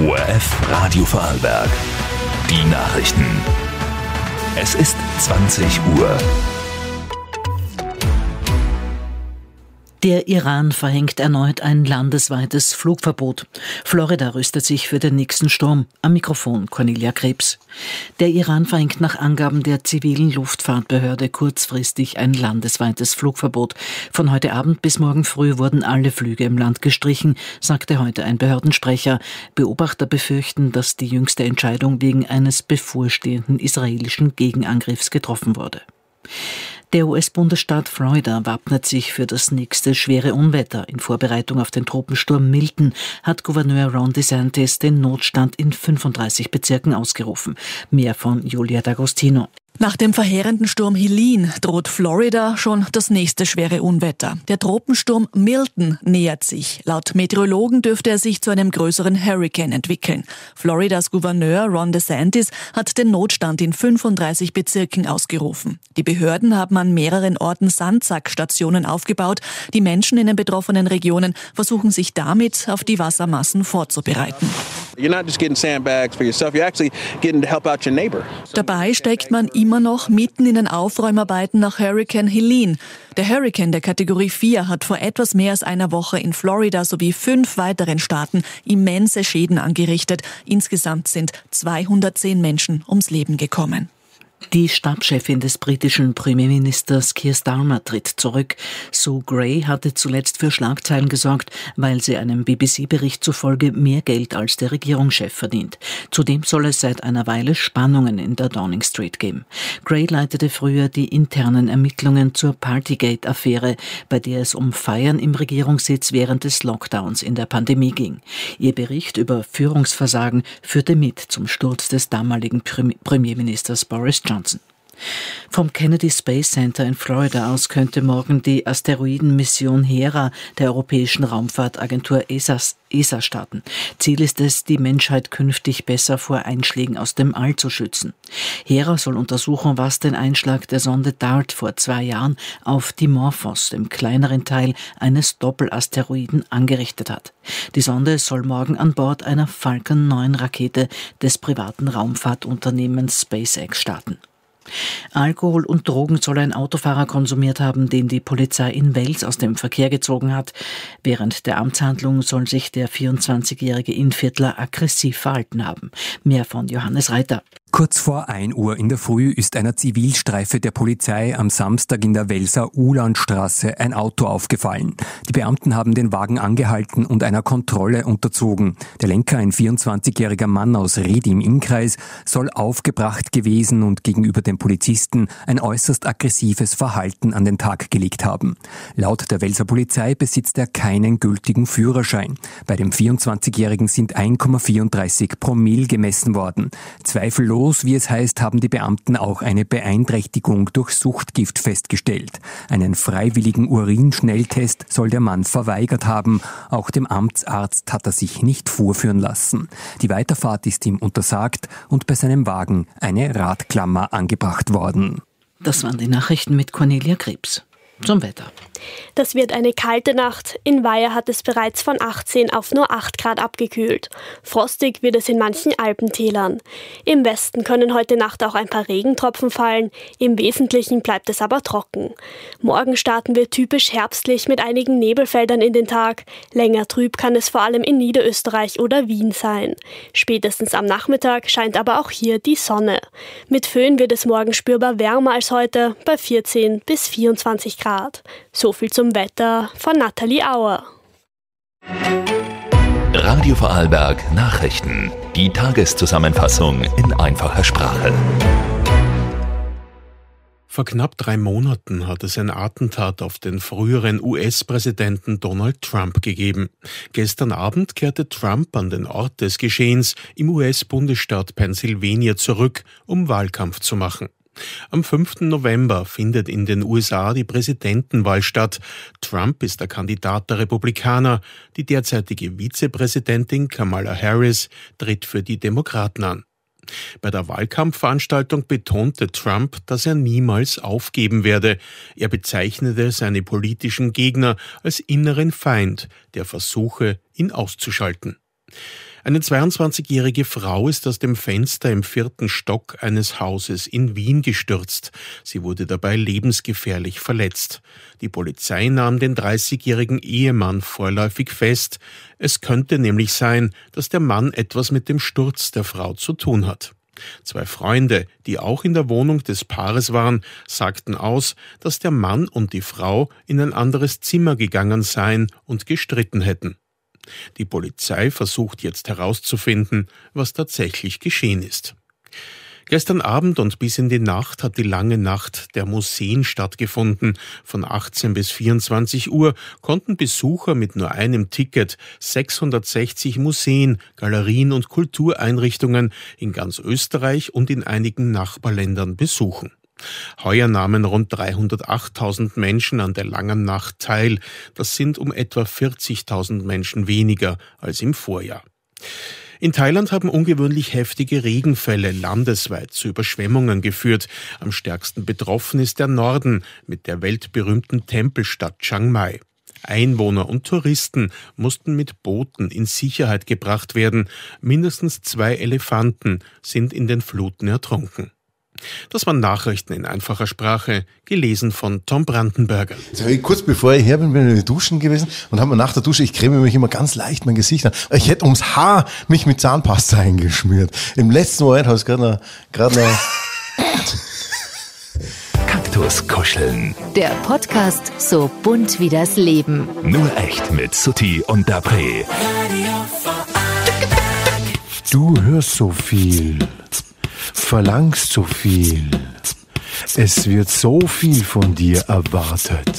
ORF Radio Vorarlberg. Die Nachrichten. Es ist 20 Uhr. Der Iran verhängt erneut ein landesweites Flugverbot. Florida rüstet sich für den nächsten Sturm. Am Mikrofon Cornelia Krebs. Der Iran verhängt nach Angaben der zivilen Luftfahrtbehörde kurzfristig ein landesweites Flugverbot. Von heute Abend bis morgen früh wurden alle Flüge im Land gestrichen, sagte heute ein Behördensprecher. Beobachter befürchten, dass die jüngste Entscheidung wegen eines bevorstehenden israelischen Gegenangriffs getroffen wurde. Der US-Bundesstaat Florida wappnet sich für das nächste schwere Unwetter. In Vorbereitung auf den Tropensturm Milton hat Gouverneur Ron DeSantis den Notstand in 35 Bezirken ausgerufen. Mehr von Julia D'Agostino. Nach dem verheerenden Sturm Helene droht Florida schon das nächste schwere Unwetter. Der Tropensturm Milton nähert sich. Laut Meteorologen dürfte er sich zu einem größeren Hurrikan entwickeln. Floridas Gouverneur Ron DeSantis hat den Notstand in 35 Bezirken ausgerufen. Die Behörden haben an mehreren Orten Sandsackstationen aufgebaut. Die Menschen in den betroffenen Regionen versuchen sich damit auf die Wassermassen vorzubereiten. Dabei steckt man immer noch mitten in den Aufräumarbeiten nach Hurrikan Helene. Der Hurrikan der Kategorie 4 hat vor etwas mehr als einer Woche in Florida sowie 5 weiteren Staaten immense Schäden angerichtet. Insgesamt sind 210 Menschen ums Leben gekommen. Die Stabschefin des britischen Premierministers Keir Starmer tritt zurück. Sue Gray hatte zuletzt für Schlagzeilen gesorgt, weil sie einem BBC-Bericht zufolge mehr Geld als der Regierungschef verdient. Zudem soll es seit einer Weile Spannungen in der Downing Street geben. Gray leitete früher die internen Ermittlungen zur Partygate-Affäre, bei der es um Feiern im Regierungssitz während des Lockdowns in der Pandemie ging. Ihr Bericht über Führungsversagen führte mit zum Sturz des damaligen Premierministers Boris Johnson. Vom Kennedy Space Center in Florida aus könnte morgen die Asteroidenmission Hera der Europäischen Raumfahrtagentur ESA starten. Ziel ist es, die Menschheit künftig besser vor Einschlägen aus dem All zu schützen. Hera soll untersuchen, was den Einschlag der Sonde DART vor 2 Jahren auf Dimorphos, dem kleineren Teil eines Doppelasteroiden, angerichtet hat. Die Sonde soll morgen an Bord einer Falcon 9 Rakete des privaten Raumfahrtunternehmens SpaceX starten. Alkohol und Drogen soll ein Autofahrer konsumiert haben, den die Polizei in Wels aus dem Verkehr gezogen hat. Während der Amtshandlung soll sich der 24-jährige Innviertler aggressiv verhalten haben. Mehr von Johannes Reiter. Kurz vor 1 Uhr in der Früh ist einer Zivilstreife der Polizei am Samstag in der Welser Uhlandstraße ein Auto aufgefallen. Die Beamten haben den Wagen angehalten und einer Kontrolle unterzogen. Der Lenker, ein 24-jähriger Mann aus Ried im Innkreis, soll aufgebracht gewesen und gegenüber den Polizisten ein äußerst aggressives Verhalten an den Tag gelegt haben. Laut der Welser Polizei besitzt er keinen gültigen Führerschein. Bei dem 24-jährigen sind 1,34 Promille gemessen worden. Zweifellos, wie es heißt, haben die Beamten auch eine Beeinträchtigung durch Suchtgift festgestellt. Einen freiwilligen Urinschnelltest soll der Mann verweigert haben. Auch dem Amtsarzt hat er sich nicht vorführen lassen. Die Weiterfahrt ist ihm untersagt und bei seinem Wagen eine Radklammer angebracht worden. Das waren die Nachrichten mit Cornelia Krebs. Zum Wetter. Das wird eine kalte Nacht. In Weiher hat es bereits von 18 auf nur 8 Grad abgekühlt. Frostig wird es in manchen Alpentälern. Im Westen können heute Nacht auch ein paar Regentropfen fallen. Im Wesentlichen bleibt es aber trocken. Morgen starten wir typisch herbstlich mit einigen Nebelfeldern in den Tag. Länger trüb kann es vor allem in Niederösterreich oder Wien sein. Spätestens am Nachmittag scheint aber auch hier die Sonne. Mit Föhn wird es morgen spürbar wärmer als heute, bei 14 bis 24 Grad. So viel zum Wetter von Nathalie Auer. Radio Vorarlberg Nachrichten. Die Tageszusammenfassung in einfacher Sprache. Vor knapp 3 Monaten hat es ein Attentat auf den früheren US-Präsidenten Donald Trump gegeben. Gestern Abend kehrte Trump an den Ort des Geschehens im US-Bundesstaat Pennsylvania zurück, um Wahlkampf zu machen. Am 5. November findet in den USA die Präsidentenwahl statt. Trump ist der Kandidat der Republikaner. Die derzeitige Vizepräsidentin Kamala Harris tritt für die Demokraten an. Bei der Wahlkampfveranstaltung betonte Trump, dass er niemals aufgeben werde. Er bezeichnete seine politischen Gegner als inneren Feind, der versuche, ihn auszuschalten. Eine 22-jährige Frau ist aus dem Fenster im 4. Stock eines Hauses in Wien gestürzt. Sie wurde dabei lebensgefährlich verletzt. Die Polizei nahm den 30-jährigen Ehemann vorläufig fest. Es könnte nämlich sein, dass der Mann etwas mit dem Sturz der Frau zu tun hat. 2 Freunde, die auch in der Wohnung des Paares waren, sagten aus, dass der Mann und die Frau in ein anderes Zimmer gegangen seien und gestritten hätten. Die Polizei versucht jetzt herauszufinden, was tatsächlich geschehen ist. Gestern Abend und bis in die Nacht hat die lange Nacht der Museen stattgefunden. Von 18 bis 24 Uhr konnten Besucher mit nur einem Ticket 660 Museen, Galerien und Kultureinrichtungen in ganz Österreich und in einigen Nachbarländern besuchen. Heuer nahmen rund 308.000 Menschen an der langen Nacht teil. Das sind um etwa 40.000 Menschen weniger als im Vorjahr. In Thailand haben ungewöhnlich heftige Regenfälle landesweit zu Überschwemmungen geführt. Am stärksten betroffen ist der Norden mit der weltberühmten Tempelstadt Chiang Mai. Einwohner und Touristen mussten mit Booten in Sicherheit gebracht werden. Mindestens 2 Elefanten sind in den Fluten ertrunken. Das waren Nachrichten in einfacher Sprache, gelesen von Tom Brandenberger. Kurz bevor ich her bin, bin ich in der Duschen gewesen und habe mir nach der Dusche, ich creme mich immer ganz leicht mein Gesicht an. Ich hätte ums Haar mich mit Zahnpasta eingeschmiert. Im letzten Moment habe ich es gerade noch Kaktus kuscheln. Der Podcast so bunt wie das Leben. Nur echt mit Sutti und Dapré. Du hörst so viel, verlangst so viel. Es wird so viel von dir erwartet.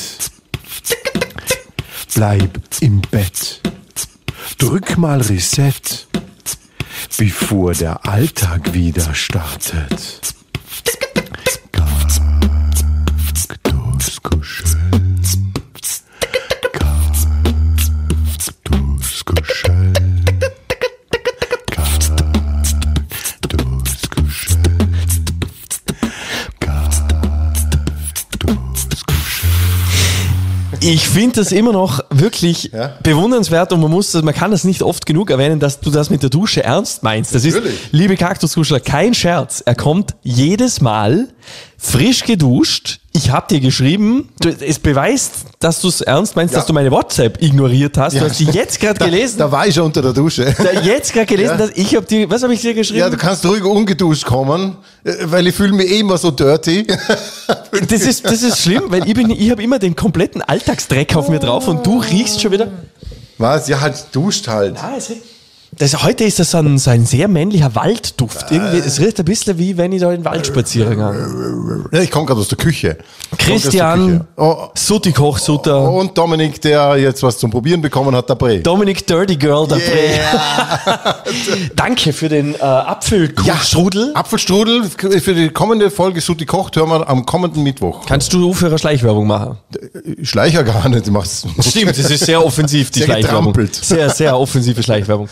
Bleib im Bett. Drück mal Reset, bevor der Alltag wieder startet. Kaktus kuscheln. Kaktus kuscheln. Kaktus kuscheln. Kaktus kuscheln. Ich finde das immer noch wirklich bewundernswert und man kann das nicht oft genug erwähnen, dass du das mit der Dusche ernst meinst. Das Natürlich. ist, liebe Kaktuskuschler, kein Scherz. Er kommt jedes Mal frisch geduscht. Ich habe dir geschrieben, es beweist, dass du es ernst meinst, dass du meine WhatsApp ignoriert hast. Du hast die jetzt gerade gelesen. Da war ich schon unter der Dusche. Jetzt gerade gelesen, dass ich habe die, was habe ich dir geschrieben? Ja, du kannst ruhig ungeduscht kommen, weil ich fühle mich eh immer so dirty. Das ist schlimm, weil ich habe immer den kompletten Alltagsdreck auf mir drauf und du riechst schon wieder. Was? Ja, halt duscht halt. Heute ist das so ein sehr männlicher Waldduft. Irgendwie, es riecht ein bisschen wie wenn ich da in den Wald spazieren gehe. Ja, ich komme gerade aus der Küche. Christian, Sutti Kochsutter. Und Dominik, der jetzt was zum Probieren bekommen hat, Dapré. Dominik Dirty Girl Dapré. Yeah. Danke für den Apfelstrudel. Ja, Apfelstrudel für die kommende Folge Sutti kocht hören wir am kommenden Mittwoch. Kannst du aufhören, Schleichwerbung machen? Schleicher gar nicht. Stimmt, das ist sehr offensiv, die sehr Schleichwerbung. getrampelt. Sehr, sehr offensive Schleichwerbung.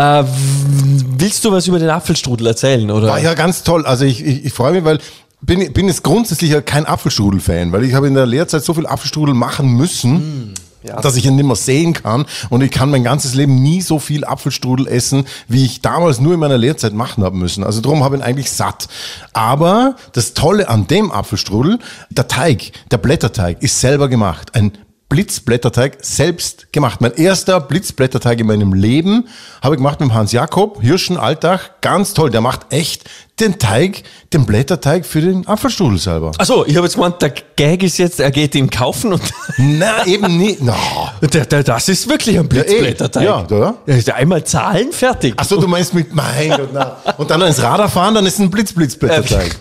Willst du was über den Apfelstrudel erzählen? Oder? War ja ganz toll. Also ich freue mich, weil bin jetzt grundsätzlich ja kein Apfelstrudel-Fan, weil ich habe in der Lehrzeit so viel Apfelstrudel machen müssen, dass ich ihn nicht mehr sehen kann. Und ich kann mein ganzes Leben nie so viel Apfelstrudel essen, wie ich damals nur in meiner Lehrzeit machen habe müssen. Also darum habe ich ihn eigentlich satt. Aber das Tolle an dem Apfelstrudel, der Teig, der Blätterteig ist selber gemacht. Ein Blitzblätterteig selbst gemacht. Mein erster Blitzblätterteig in meinem Leben habe ich gemacht mit dem Hans-Jakob, Hirschen-Alltag. Ganz toll. Der macht echt den Teig, den Blätterteig für den Apfelstrudel selber. Achso, ich habe jetzt gemeint, der Gag ist jetzt, er geht ihn kaufen und... Na, eben nicht. No. Das ist wirklich ein Blitzblätterteig. Ja, oder? Einmal zahlen, fertig. Achso, du meinst mit, mein Gott, na. Und dann ins Radar fahren, dann ist ein Blitzblätterteig.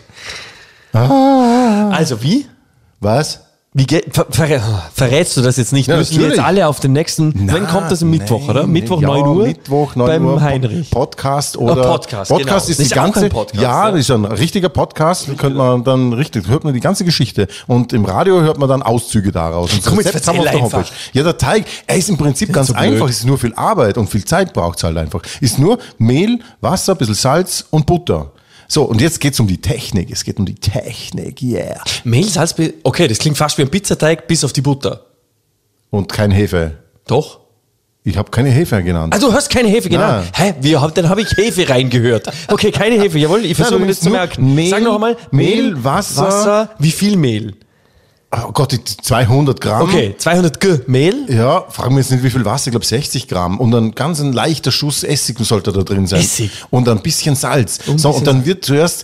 Also wie? Was? Wie verrätst du das jetzt nicht? Ja, Müssen wir jetzt alle auf den nächsten... Wann kommt das? Mittwoch, oder? Mittwoch 9 Uhr? Mittwoch 9 beim Uhr. Heinrich. Podcast oder... Podcast genau. ist die auch ganze... ein Podcast, das ist ein richtiger Podcast. Könnte man dann hört man die ganze Geschichte. Und im Radio hört man dann Auszüge daraus. Und Komm, jetzt Rezept haben wir auf der Homepage. Ja, der Teig, er ist im Prinzip ganz so einfach. Es ist nur viel Arbeit und viel Zeit braucht es halt einfach. Ist nur Mehl, Wasser, ein bisschen Salz und Butter. So, und jetzt geht's um die Technik. Es geht um die Technik, yeah. Mehl, Salz, okay, das klingt fast wie ein Pizzateig bis auf die Butter. Und kein Hefe. Doch. Ich habe keine Hefe genannt. Ah, du hast keine Hefe genannt? Hä? Dann habe ich Hefe reingehört. Okay, keine Hefe. Jawohl, ich versuche mir das zu merken. Mehl, sag noch einmal. Mehl, Wasser. Wie viel Mehl? Oh Gott, 200 Gramm. Okay, 200 G Mehl. Ja, fragen wir jetzt nicht, wie viel Wasser, ich glaube 60 Gramm. Und ein leichter Schuss Essig sollte da drin sein. Essig. Und ein bisschen Salz. Und dann wird zuerst...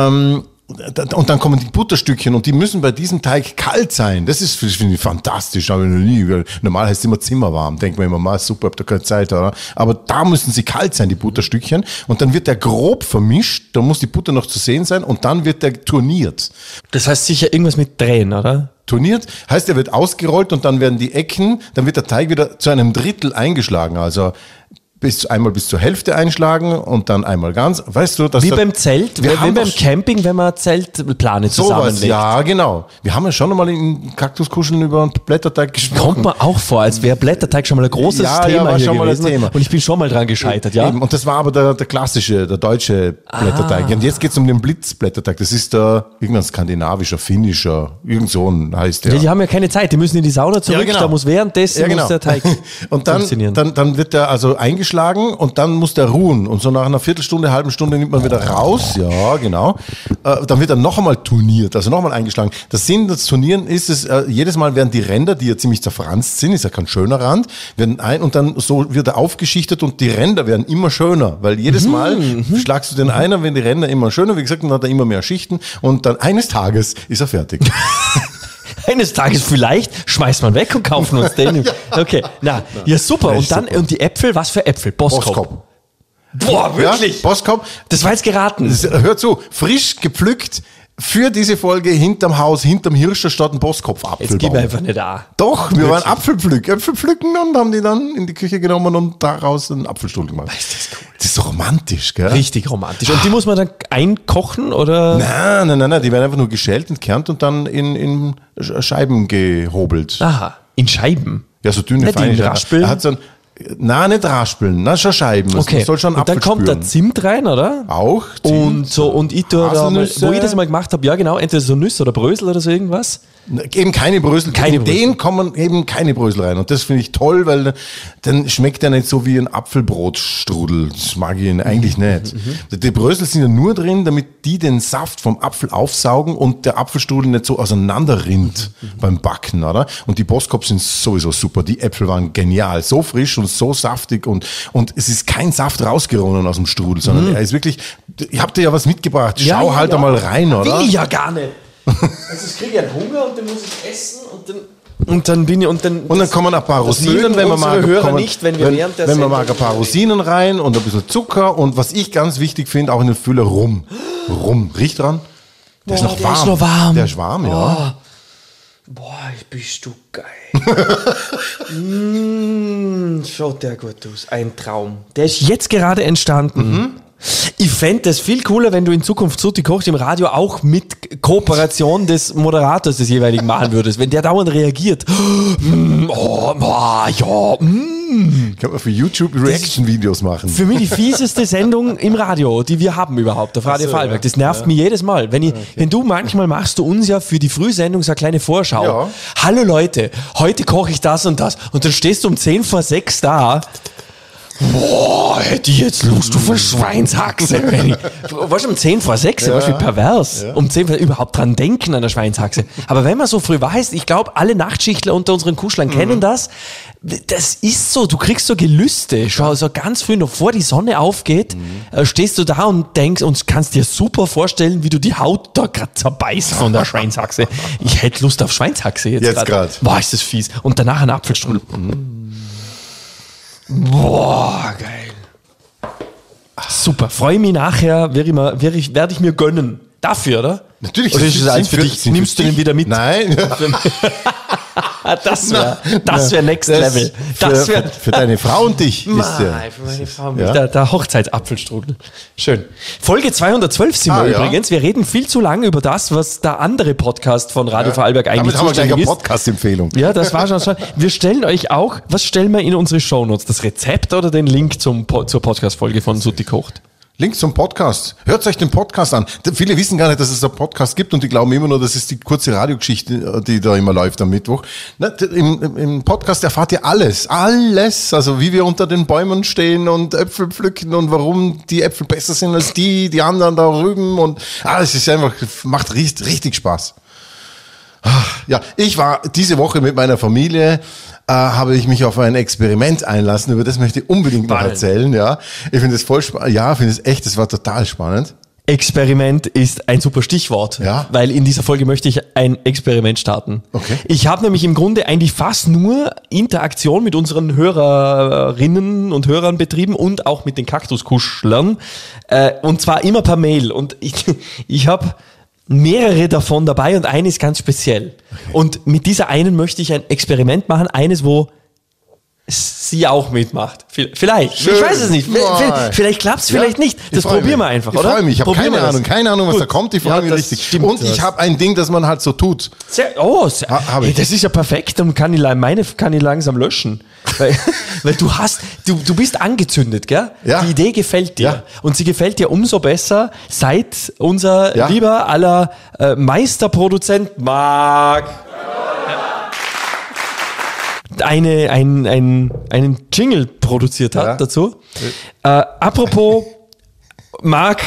und dann kommen die Butterstückchen und die müssen bei diesem Teig kalt sein. Das finde ich fantastisch. Aber noch nie. Normal heißt es immer zimmerwarm. Denkt man immer mal, super, habt ihr keine Zeit, oder? Aber da müssen sie kalt sein, die Butterstückchen. Und dann wird der grob vermischt. Da muss die Butter noch zu sehen sein. Und dann wird der turniert. Das heißt sicher irgendwas mit Drehen, oder? Turniert heißt, er wird ausgerollt und dann werden die Ecken, dann wird der Teig wieder zu einem Drittel eingeschlagen. Also einmal bis zur Hälfte einschlagen und dann einmal ganz. Weißt du, dass wie beim Zelt, wie beim Camping, wenn man Zeltplane zusammenlegt. Ja, genau. Wir haben ja schon einmal in Kaktuskuscheln über einen Blätterteig gesprochen. Kommt mir auch vor, als wäre Blätterteig schon mal ein großes Thema war hier schon gewesen. Mal ein Thema. Und ich bin schon mal dran gescheitert, ja. Eben. Und das war aber der klassische, der deutsche Blätterteig. Und jetzt geht es um den Blitzblätterteig. Das ist der irgendein skandinavischer, finnischer, irgend so ein heißt der. Ja, die haben ja keine Zeit, die müssen in die Sauna zurück, genau. Da muss währenddessen muss der Teig und dann wird der also eingeschlagen und dann muss der ruhen und so nach einer Viertelstunde, halben Stunde nimmt man wieder raus, ja genau, dann wird er noch einmal turniert, also noch einmal eingeschlagen. Der Sinn des Turnieren ist es, jedes Mal werden die Ränder, die ja ziemlich zerfranst sind, ist ja kein schöner Rand, werden und dann so wird er aufgeschichtet und die Ränder werden immer schöner, weil jedes Mal schlagst du den einen, wenn die Ränder immer schöner, wie gesagt, dann hat er immer mehr Schichten und dann eines Tages ist er fertig. Eines Tages vielleicht schmeißt man weg und kaufen uns den. Okay, ja super. Und dann, und die Äpfel, was für Äpfel? Boskop. Boah, wirklich? Ja, Boskop. Das war jetzt geraten. Hör zu, frisch gepflückt für diese Folge hinterm Haus, hinterm Hirscher statt ein Boskopf-Apfel. Jetzt gib mir einfach nicht da. Doch, wir waren Äpfel pflücken und haben die dann in die Küche genommen und daraus einen Apfelstuhl gemacht. Ist das cool. Das ist so romantisch, gell? Richtig romantisch. Und die muss man dann einkochen, oder? Nein, die werden einfach nur geschält, entkernt und dann in Scheiben gehobelt. Aha, in Scheiben? Ja, so dünne, feine Scheiben. Raspeln? Hat so ein Nein, nicht raspeln, schon Scheiben. Okay. Soll schon und dann kommt der Zimt rein, oder? Auch. Zimt, und ich tue da mal, wo ich das mal gemacht habe, ja genau, entweder so Nüsse oder Brösel oder so irgendwas. Eben keine Brösel. In den kommen eben keine Brösel rein. Und das finde ich toll, weil dann schmeckt er nicht so wie ein Apfelbrotstrudel. Das mag ich eigentlich nicht. Die Brösel sind ja nur drin, damit die den Saft vom Apfel aufsaugen und der Apfelstrudel nicht so auseinander rinnt beim Backen, oder? Und die Boskop sind sowieso super. Die Äpfel waren genial. So frisch und so saftig und es ist kein Saft rausgeronnen aus dem Strudel, sondern er ist wirklich, ich hab dir ja was mitgebracht. Schau halt einmal rein, oder? Will ich ja gar nicht. Also ich kriege ja Hunger und dann muss ich essen und dann kommen ein paar Rosinen, wenn man mag, wenn man mag ein paar Rosinen rein und ein bisschen Zucker und was ich ganz wichtig finde, auch in den Füller Rum. Riech dran. Der ist noch warm. Der ist warm, ja. Boah, bist du geil. Schaut der gut aus. Ein Traum. Der ist jetzt gerade entstanden. Ich fände das viel cooler, wenn du in Zukunft Sutti kochst im Radio auch mit Kooperation des Moderators des jeweiligen machen würdest. Wenn der dauernd reagiert. Kann man für YouTube Reaction-Videos machen. Für mich die fieseste Sendung im Radio, die wir haben überhaupt, auf Radio Vorarlberg. Das nervt mich jedes Mal. Wenn du manchmal machst du uns ja für die Frühsendung so eine kleine Vorschau. Ja. Hallo Leute, heute koche ich das und das. Und dann stehst du um 10 vor 6 da. Boah, hätte ich jetzt Lust auf eine Schweinshaxe. Weißt du, um 10 vor 6, ja, wie pervers. Ja. Um 10 vor überhaupt dran denken an der Schweinshaxe. Aber wenn man so früh weiß, ich glaube, alle Nachtschichtler unter unseren Kuschlern kennen das. Das ist so, du kriegst so Gelüste. Schau, so ganz früh, noch vor die Sonne aufgeht, stehst du da und denkst und kannst dir super vorstellen, wie du die Haut da gerade zerbeißt von der Schweinshaxe. Ich hätte Lust auf Schweinshaxe jetzt gerade. Boah, ist das fies. Und danach ein Apfelstrudel. Boah, geil. Super, freue mich nachher, werde ich mir gönnen. Dafür, oder? Natürlich. Oder ist das eins für dich? Nimmst du den wieder mit? Nein. Das wäre Next Level. Für deine Frau und dich. Für meine Frau und mich. Der Hochzeitsapfelstrudel. Schön. Folge 212 sind wir übrigens. Wir reden viel zu lange über das, was der andere Podcast von Radio Vorarlberg eigentlich damit haben wir gleich eine Podcast-Empfehlung. Ja, das war schon. Wir stellen euch auch, was stellen wir in unsere Shownotes? Das Rezept oder den Link zur Podcast-Folge von Sutti kocht? Link zum Podcast. Hört euch den Podcast an. Viele wissen gar nicht, dass es einen Podcast gibt und die glauben immer nur, das ist die kurze Radiogeschichte, die da immer läuft am Mittwoch. Im Podcast erfahrt ihr alles. Also wie wir unter den Bäumen stehen und Äpfel pflücken und warum die Äpfel besser sind als die anderen da drüben und es ist einfach, macht richtig Spaß. Ja, ich war diese Woche mit meiner Familie, habe ich mich auf ein Experiment einlassen, über das möchte ich unbedingt noch erzählen, ja. Ich finde es voll spannend, das war total spannend. Experiment ist ein super Stichwort, weil in dieser Folge möchte ich ein Experiment starten. Okay. Ich habe nämlich im Grunde eigentlich fast nur Interaktion mit unseren Hörerinnen und Hörern betrieben und auch mit den Kaktuskuschlern, und zwar immer per Mail, und ich habe mehrere davon dabei und eine ist ganz speziell. Okay. Und mit dieser einen möchte ich ein Experiment machen, eines, wo sie auch mitmacht. Vielleicht. Schön. Ich weiß es nicht. Vielleicht klappt es, vielleicht nicht. Das probieren wir einfach, oder? Ich freue mich. Ich habe keine Ahnung, was da kommt. Ich freue mich richtig. Stimmt, und ich habe ein Ding, das man halt so tut. Das ist ja perfekt. Dann kann ich langsam löschen. Weil du bist angezündet, gell? Ja. Die Idee gefällt dir. Ja. Und sie gefällt dir umso besser, seit unser lieber aller Meisterproduzent Marc einen Jingle produziert hat dazu. Apropos Marc,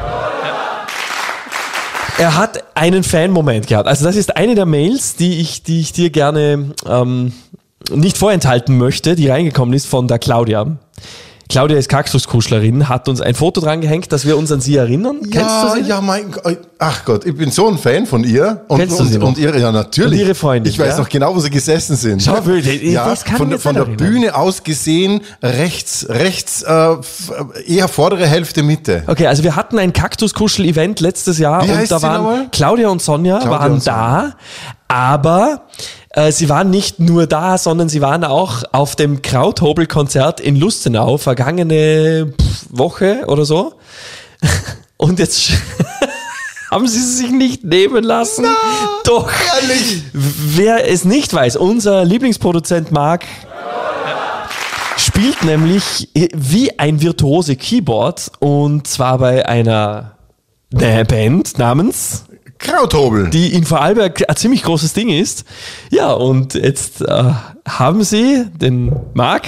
er hat einen Fan-Moment gehabt. Also das ist eine der Mails, die ich dir gerne nicht vorenthalten möchte, die reingekommen ist von der Claudia. Claudia ist Kaktuskuschlerin, hat uns ein Foto dran gehängt, dass wir uns an sie erinnern. Kennst du sie? Ja, mein Gott. Ach Gott, ich bin so ein Fan von ihr. Kennst du sie noch? Und ihre, ja, natürlich. Und ihre Freundin. Ich weiß noch genau, wo sie gesessen sind. Schau, von der Bühne aus gesehen, rechts, eher vordere Hälfte, Mitte. Okay, also wir hatten ein Kaktuskuschel-Event letztes Jahr und da waren Claudia und Sonja da, aber sie waren nicht nur da, sondern sie waren auch auf dem Krauthobel-Konzert in Lustenau vergangene Woche oder so. Und jetzt haben sie sich nicht nehmen lassen. No, doch. Ehrlich. Wer es nicht weiß, unser Lieblingsproduzent Marc spielt nämlich wie ein Virtuose Keyboard, und zwar bei einer Band namens Krauthobel, die in Vorarlberg ein ziemlich großes Ding ist. Ja, und jetzt haben sie den Marc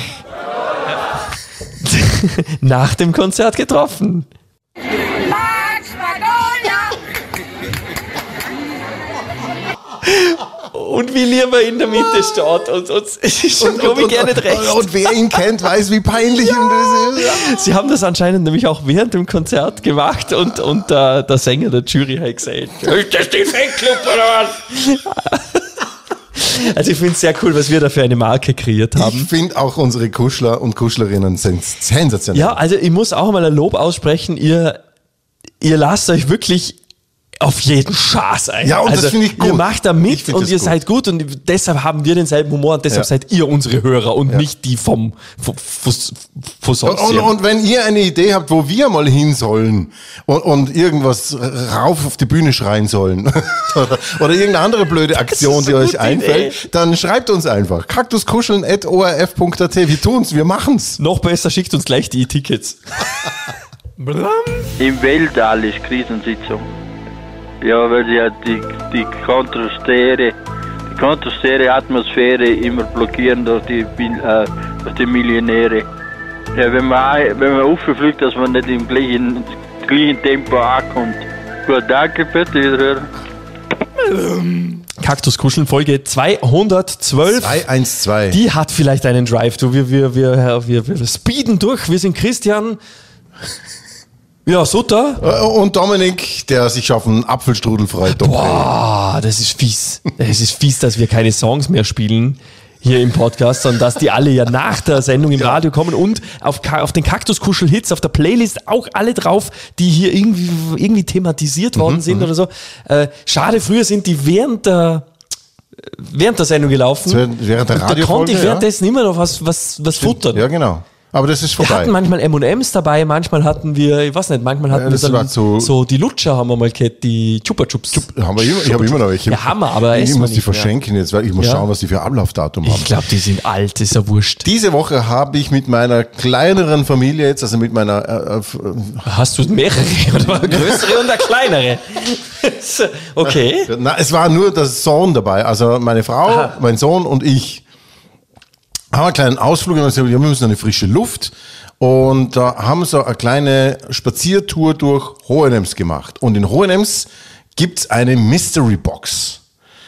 nach dem Konzert getroffen. Und wie lieb er in der Mitte steht. Und es ist schon, glaube ich, gerne recht. Und wer ihn kennt, weiß, wie peinlich ihm das ist. Sie haben das anscheinend nämlich auch während dem Konzert gemacht und der Sänger der Jury hat gesagt, ist das die Fanclub oder was? Also ich finde es sehr cool, was wir da für eine Marke kreiert haben. Ich finde auch unsere Kuschler und Kuschlerinnen sind sensationell. Ja, also ich muss auch mal ein Lob aussprechen. Ihr lasst euch wirklich auf jeden Schaß ein. Ja, und also, das finde ich gut. Ihr macht da mit und ihr seid gut und deshalb haben wir denselben Humor und deshalb seid ihr unsere Hörer und nicht die vom sonst. Und wenn ihr eine Idee habt, wo wir mal hin sollen und irgendwas rauf auf die Bühne schreien sollen oder irgendeine andere blöde Aktion, die euch einfällt, dann schreibt uns einfach. kaktuskuscheln@orf.at. Wir tun's, wir machen's. Noch besser, schickt uns gleich die E-Tickets. Im Weltall ist Krisensitzung. Ja, weil sie halt die kontrastere Atmosphäre immer blockieren durch die Millionäre. Ja, wenn man auffliegt, dass man nicht im gleichen Tempo ankommt. Gut, danke, bitte wiederhören. Kaktuskuscheln Folge 212. 212. Die hat vielleicht einen Drive. Wir speeden durch. Wir sind Christian. Ja, Sutter. Und Dominik, der sich auf einen Apfelstrudel freut. Boah, das ist fies. Es ist fies, dass wir keine Songs mehr spielen hier im Podcast, sondern dass die alle ja nach der Sendung im Radio kommen und auf den Kaktuskuschel-Hits auf der Playlist auch alle drauf, die hier irgendwie thematisiert worden sind oder so. Schade, früher sind die während der Sendung gelaufen. Während der Radiofolge, da konnte ich währenddessen immer noch was futtern. Ja, genau. Aber das ist vorbei. Wir hatten manchmal M&M's dabei, manchmal hatten wir, ich weiß nicht, manchmal hatten wir dann so die Lutscher haben wir mal gehabt, die Chupa Chups. Ich habe immer noch welche. Ja, Hammer, aber ich muss die verschenken jetzt, weil ich muss schauen, was die für Ablaufdatum haben. Ich glaube, die sind alt, ist ja wurscht. Diese Woche habe ich mit meiner kleineren Familie jetzt, also mit meiner... Hast du mehrere oder eine größere und eine kleinere? Okay. Na, es war nur der Sohn dabei, also meine Frau, mein Sohn und ich. Haben einen kleinen Ausflug und gesagt, wir müssen eine frische Luft und da haben so eine kleine Spaziertour durch Hohenems gemacht. Und in Hohenems gibt's eine Mystery Box.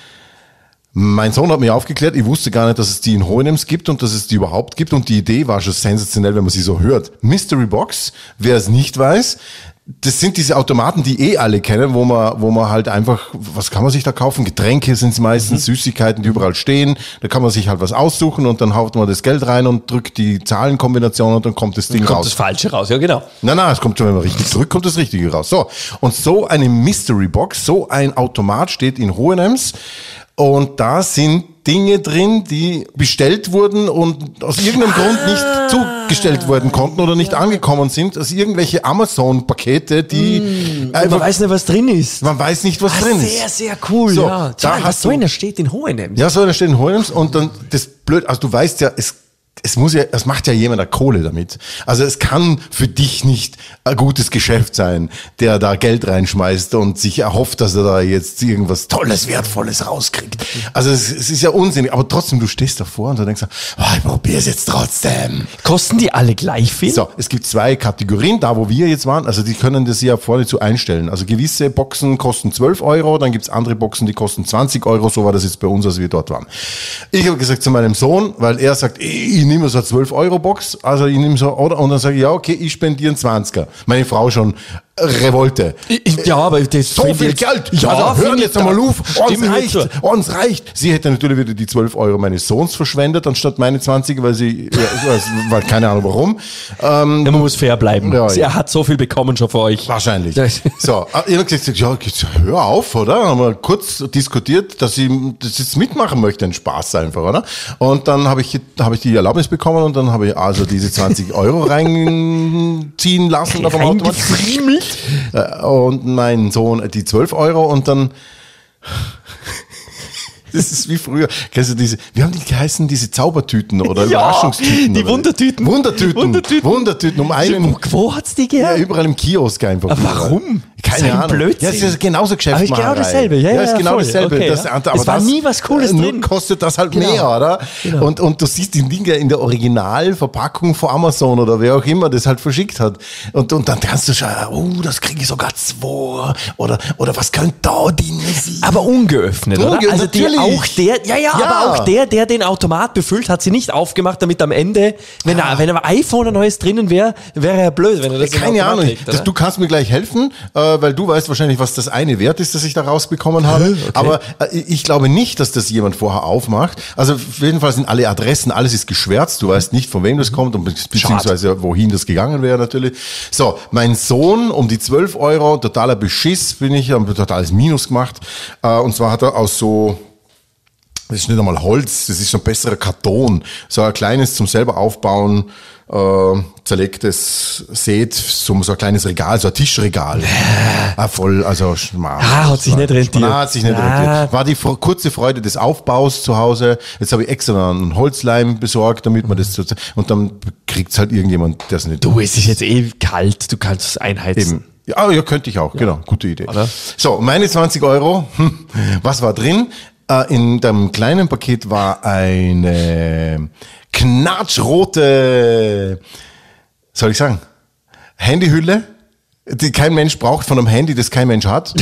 Mein Sohn hat mich aufgeklärt, ich wusste gar nicht, dass es die in Hohenems gibt und dass es die überhaupt gibt und die Idee war schon sensationell, wenn man sie so hört. Mystery Box, wer es nicht weiß, das sind diese Automaten, die alle kennen, wo man halt einfach, was kann man sich da kaufen? Getränke sind es meistens, Süßigkeiten, die überall stehen. Da kann man sich halt was aussuchen und dann haut man das Geld rein und drückt die Zahlenkombination und dann kommt das Ding raus. Kommt das Falsche raus, ja genau. Nein, es kommt schon, wenn man richtig drückt, kommt das Richtige raus. So, und so eine Mystery Box, so ein Automat steht in Hohenems und da sind Dinge drin, die bestellt wurden und aus irgendeinem Grund nicht zugestellt werden konnten oder nicht angekommen sind. Also irgendwelche Amazon-Pakete, die einfach... Man weiß nicht, was drin ist. Man weiß nicht, was drin ist. Sehr, sehr cool, so, ja. So einer steht in Hohenems. Ja, so einer steht in Hohenems und dann das blöd, also du weißt ja, es macht ja jemand eine Kohle damit. Also es kann für dich nicht ein gutes Geschäft sein, der da Geld reinschmeißt und sich erhofft, dass er da jetzt irgendwas Tolles, Wertvolles rauskriegt. Also es ist ja unsinnig, aber trotzdem, du stehst davor und du denkst, ich probier's jetzt trotzdem. Kosten die alle gleich viel? So, es gibt 2 Kategorien, da wo wir jetzt waren, also die können das ja vorne zu einstellen. Also gewisse Boxen kosten 12 €, dann gibt's andere Boxen, die kosten 20 €, so war das jetzt bei uns, als wir dort waren. Ich habe gesagt zu meinem Sohn, weil er sagt, ich nehme so eine 12-€-Box, also ich nehme so, oder? Und dann sage ich, ja, okay, ich spendiere einen 20er. Meine Frau schon, Revolte. Ja, aber das so viel Geld. Ja, also hören jetzt einmal auf. Uns reicht. Sie hätte natürlich wieder die 12 € meines Sohns verschwendet, anstatt meine 20, weil keine Ahnung warum. Man muss fair bleiben. Ja, er hat so viel bekommen schon für euch. Wahrscheinlich. So, ich habe gesagt, ja, hör auf, oder? Dann haben wir kurz diskutiert, dass ich das jetzt mitmachen möchte, ein Spaß einfach, oder? Und dann habe ich die Erlaubnis bekommen und dann habe ich also diese 20 € reinziehen lassen. Und mein Sohn die 12 € und dann das ist wie früher. Kennst du wie haben die geheißen, diese Zaubertüten oder Überraschungstüten? Die Wundertüten. Wundertüten. Um einen. Wo hat's die gehabt? Ja, überall im Kiosk einfach. Aber warum? Keine Ahnung. Blödsinn. Ja, es ist genauso Geschäftsmacherei. Aber genau dasselbe. Ja, ist genau voll. dasselbe. Okay, aber es war nie was Cooles drin. Kostet das halt mehr, oder? Genau. Und du siehst die Dinge in der Originalverpackung von Amazon oder wer auch immer das halt verschickt hat. Und dann kannst du schauen, das kriege ich sogar 2. Oder was könnte da drin sein? Aber ungeöffnet, oder? Also aber auch der den Automat befüllt, hat sie nicht aufgemacht, damit am Ende, wenn ein iPhone ein neues drinnen wäre, wäre er blöd, wenn er das keine Ahnung. Du kannst mir gleich helfen, weil du weißt wahrscheinlich, was das eine wert ist, das ich da rausbekommen habe. Okay. Aber ich glaube nicht, dass das jemand vorher aufmacht. Also auf jeden Fall sind alle Adressen, alles ist geschwärzt. Du weißt nicht, von wem das kommt und beziehungsweise wohin das gegangen wäre natürlich. So, mein Sohn um die 12 €, totaler Beschiss, habe totales Minus gemacht. Und zwar hat er aus so, das ist nicht einmal Holz, das ist so ein besserer Karton, so ein kleines zum selber aufbauen, zerlegtes Set, so ein kleines Regal, so ein Tischregal. Voll, also hat sich nicht rentiert. War die kurze Freude des Aufbaus zu Hause. Jetzt habe ich extra einen Holzleim besorgt, damit man das und dann kriegt's halt irgendjemand, der es nicht. Du, es ist jetzt kalt, du kannst es einheizen. Eben. Ja, könnte ich auch, genau, gute Idee. Oder? So, meine 20 €, was war drin? In dem kleinen Paket war eine knatschrote, soll ich sagen, Handyhülle, die kein Mensch braucht, von einem Handy, das kein Mensch hat.